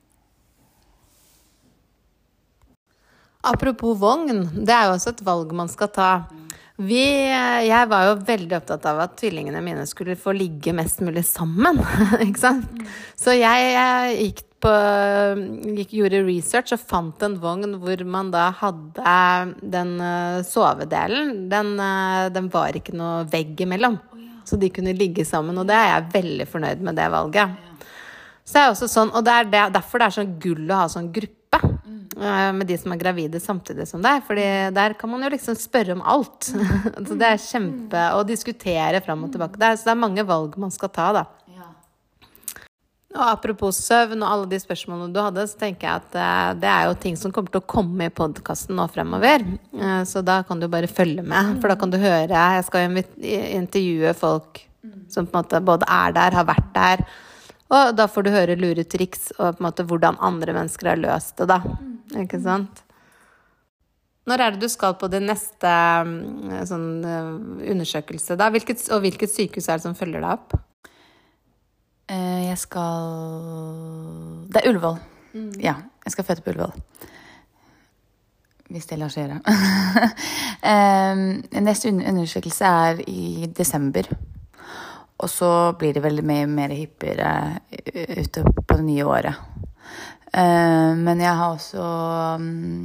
Apropos vogn, det er jo også et valg man skal ta. Vi, jeg var jo veldig opptatt av at tvillingene mine skulle få ligge mest mulig sammen, ikke sant? Så jeg, jeg gikk på, gikk, gjorde research og fant en vogn hvor man da hadde den sovedelen, den, den var ikke noe vegg imellom, så de kunne ligge sammen, og det er jeg veldig fornøyd med det valget. Så det er også sånn, og det er det, derfor det er sånn gull å ha sånn gruppe med de som er gravide samtidig som deg, fordi der kan man jo liksom spørre om alt. Så det er kjempe å diskutere frem og tilbake der, så det er mange valg man skal ta da. Og apropos søvn og alle de spørsmålene du hadde, så tenker jeg at det er jo ting som kommer til å komme i podcasten nå fremover, så da kan du bare følge med, for da kan du høre, jeg skal jo intervjue folk som på en måte både er der, har vært der, og da får du høre luretriks og på en måte hvordan andre mennesker har løst det da, ikke sant? Når er det du skal på det neste sånn, undersøkelse da? Hvilket, og hvilket sykehus er det som følger deg opp? Uh, jeg skal... Det er Ullevål. Mm. Ja, jeg skal føde på Ullevål. Hvis det lar seg gjøre. um, neste undersøkelse er i desember. Og så blir det veldig mye mer hyppigere ute på det nye året. Uh, men jeg har også um,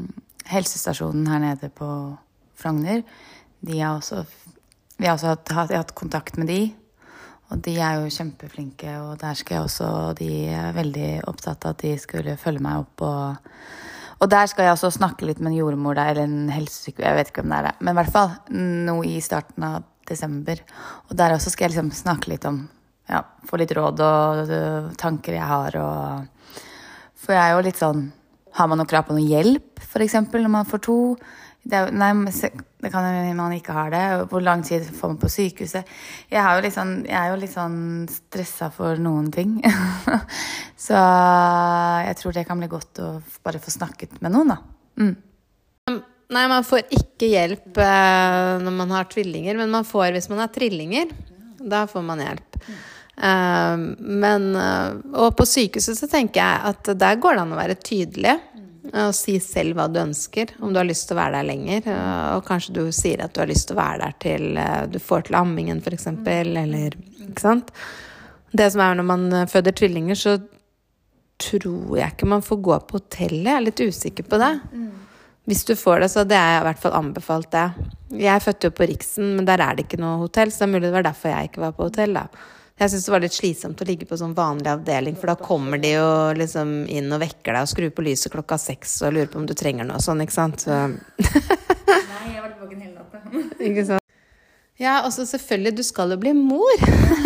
helsestasjonen her nede på Frogner, de har også, vi har også hatt, hatt, hatt kontakt med de, og de er jo kjempeflinke, og der skal jeg også, de er veldig opptatt av at de skulle følge meg opp, og, og der skal jeg også snakke litt med en jordmor der, eller en helsesykepleier, jeg vet ikke hvem det er, men i hvert fall nå i starten av desember, og der også skal jeg liksom snakke litt om, ja, få litt råd og, og tanker jeg har, og, for jeg er jo litt sånn, har man noe krav på noe hjelp, for eksempel, når man får to? Det, er, nei, det kan jo man ikke ha det. Hvor lang tid får man på sykehuset? Jeg, har jo litt sånn, jeg er jo litt sånn stresset for noen ting. Så jeg tror det kan bli godt å bare få snakket med noen, da. Mm. Nei, man får ikke hjelp eh, når man har tvillinger, men man får hvis man har trillinger. Da får man hjelp. Uh, men, uh, og på sykehuset så tenker jeg at der går det an å være tydelig og si selv hva du ønsker, om du har lyst til å være der lenger, uh, og kanskje du sier at du har lyst til å være der til uh, du får til ammingen for eksempel, eller, ikke sant? Det som er når man føder tvillinger, så tror jeg ikke man får gå på hotellet, jeg er litt usikker på det. Hvis du får det, så det er i hvert fall anbefalt det. Jeg fødte jo på Riksen, men der er det ikke noe hotell, så det er mulig det var derfor jeg ikke var på hotell da. Jeg synes det var litt slitsomt å ligge på sånn vanlig avdeling, for da kommer de jo liksom inn og vekker deg og skrur på lyset klokka seks og lurer på om du trenger noe sånn, ikke sant? Så... Nei, jeg var tilbake en hel natt. Ikke sant? Ja, og så selvfølgelig, du skal jo bli mor.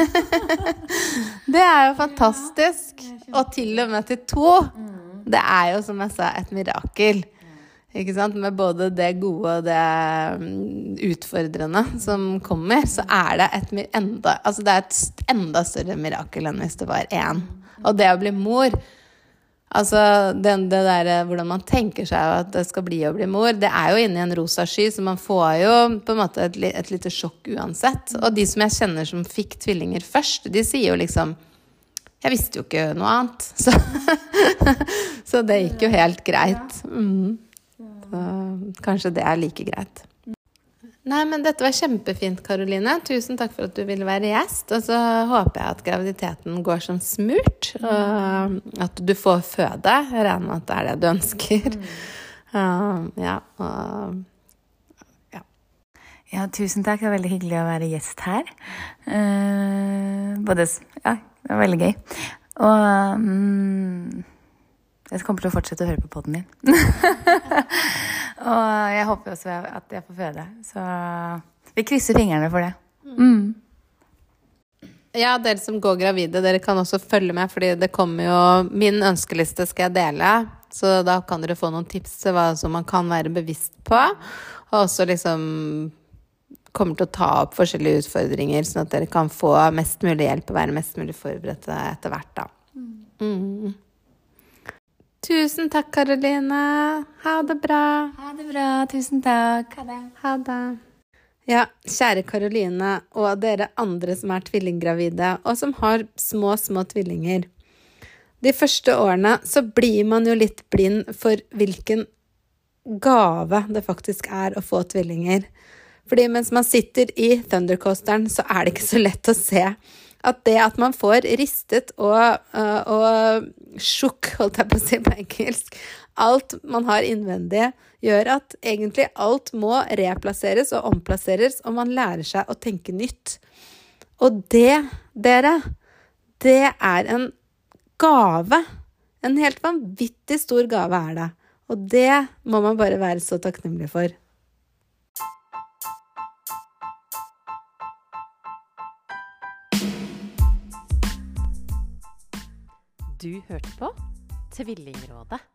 Det er jo fantastisk. Og til og med til to. Det er jo, som jeg sa, et mirakel. Ikke sant? Med både det gode og det utfordrende som kommer, så er det et enda, altså det er et enda større mirakel enn hvis det var en. Og det å bli mor, altså det, det der hvordan man tenker seg at det skal bli å bli mor, det er jo inne i en rosa sky, så man får jo på en måte et, et lite sjokk uansett. Og de som jeg kjenner som fikk tvillinger først, de sier jo liksom, jeg visste jo ikke noe annet. Så, så det gikk jo helt greit. Mhm. Så kanskje det er like greit. Nei, men dette var kjempefint, Karoline. Tusen takk for at du ville være gjest. Og så håper jeg at graviditeten går som smurt, og at du får føde. Jeg regner med at det er det du ønsker. Uh, ja, og, ja. Ja, tusen takk. Det er veldig hyggelig å være gjest her. Uh, både, ja, det var veldig gøy. Og... Um, Jeg kommer til å fortsette å høre på podden din. Og jeg håper også at jeg får føde. Så vi krysser fingrene for det. Mm. Ja, dere som går gravide, dere kan også følge med, fordi det kommer jo, min ønskeliste skal jeg dele, så da kan dere få noen tips til hva som man kan være bevisst på, og også liksom kommer til å ta opp forskjellige utfordringer, sånn at dere kan få mest mulig hjelp og være mest mulig forberedt etter hvert da. Mm. Tusen takk, Karoline. Ha det bra. Ha det bra. Tusen takk. Ha det. Ha det. Ja, kjære Karoline og dere andre som er tvillinggravide, og som har små, små tvillinger. De første årene så blir man jo litt blind for hvilken gave det faktisk er å få tvillinger. Fordi mens man sitter i Thundercoasteren, så er det ikke så lett å se at det at man får ristet og, uh, og sjokk, holdt jeg på å si på engelsk, alt man har innvendig, gjør at egentlig alt må replasseres og omplasseres, og man lærer seg å tenke nytt. Og det, dere, det er en gave. En helt vanvittig stor gave er det. Og det må man bare være så takknemlig for. Du hørte på Tvillingrådet.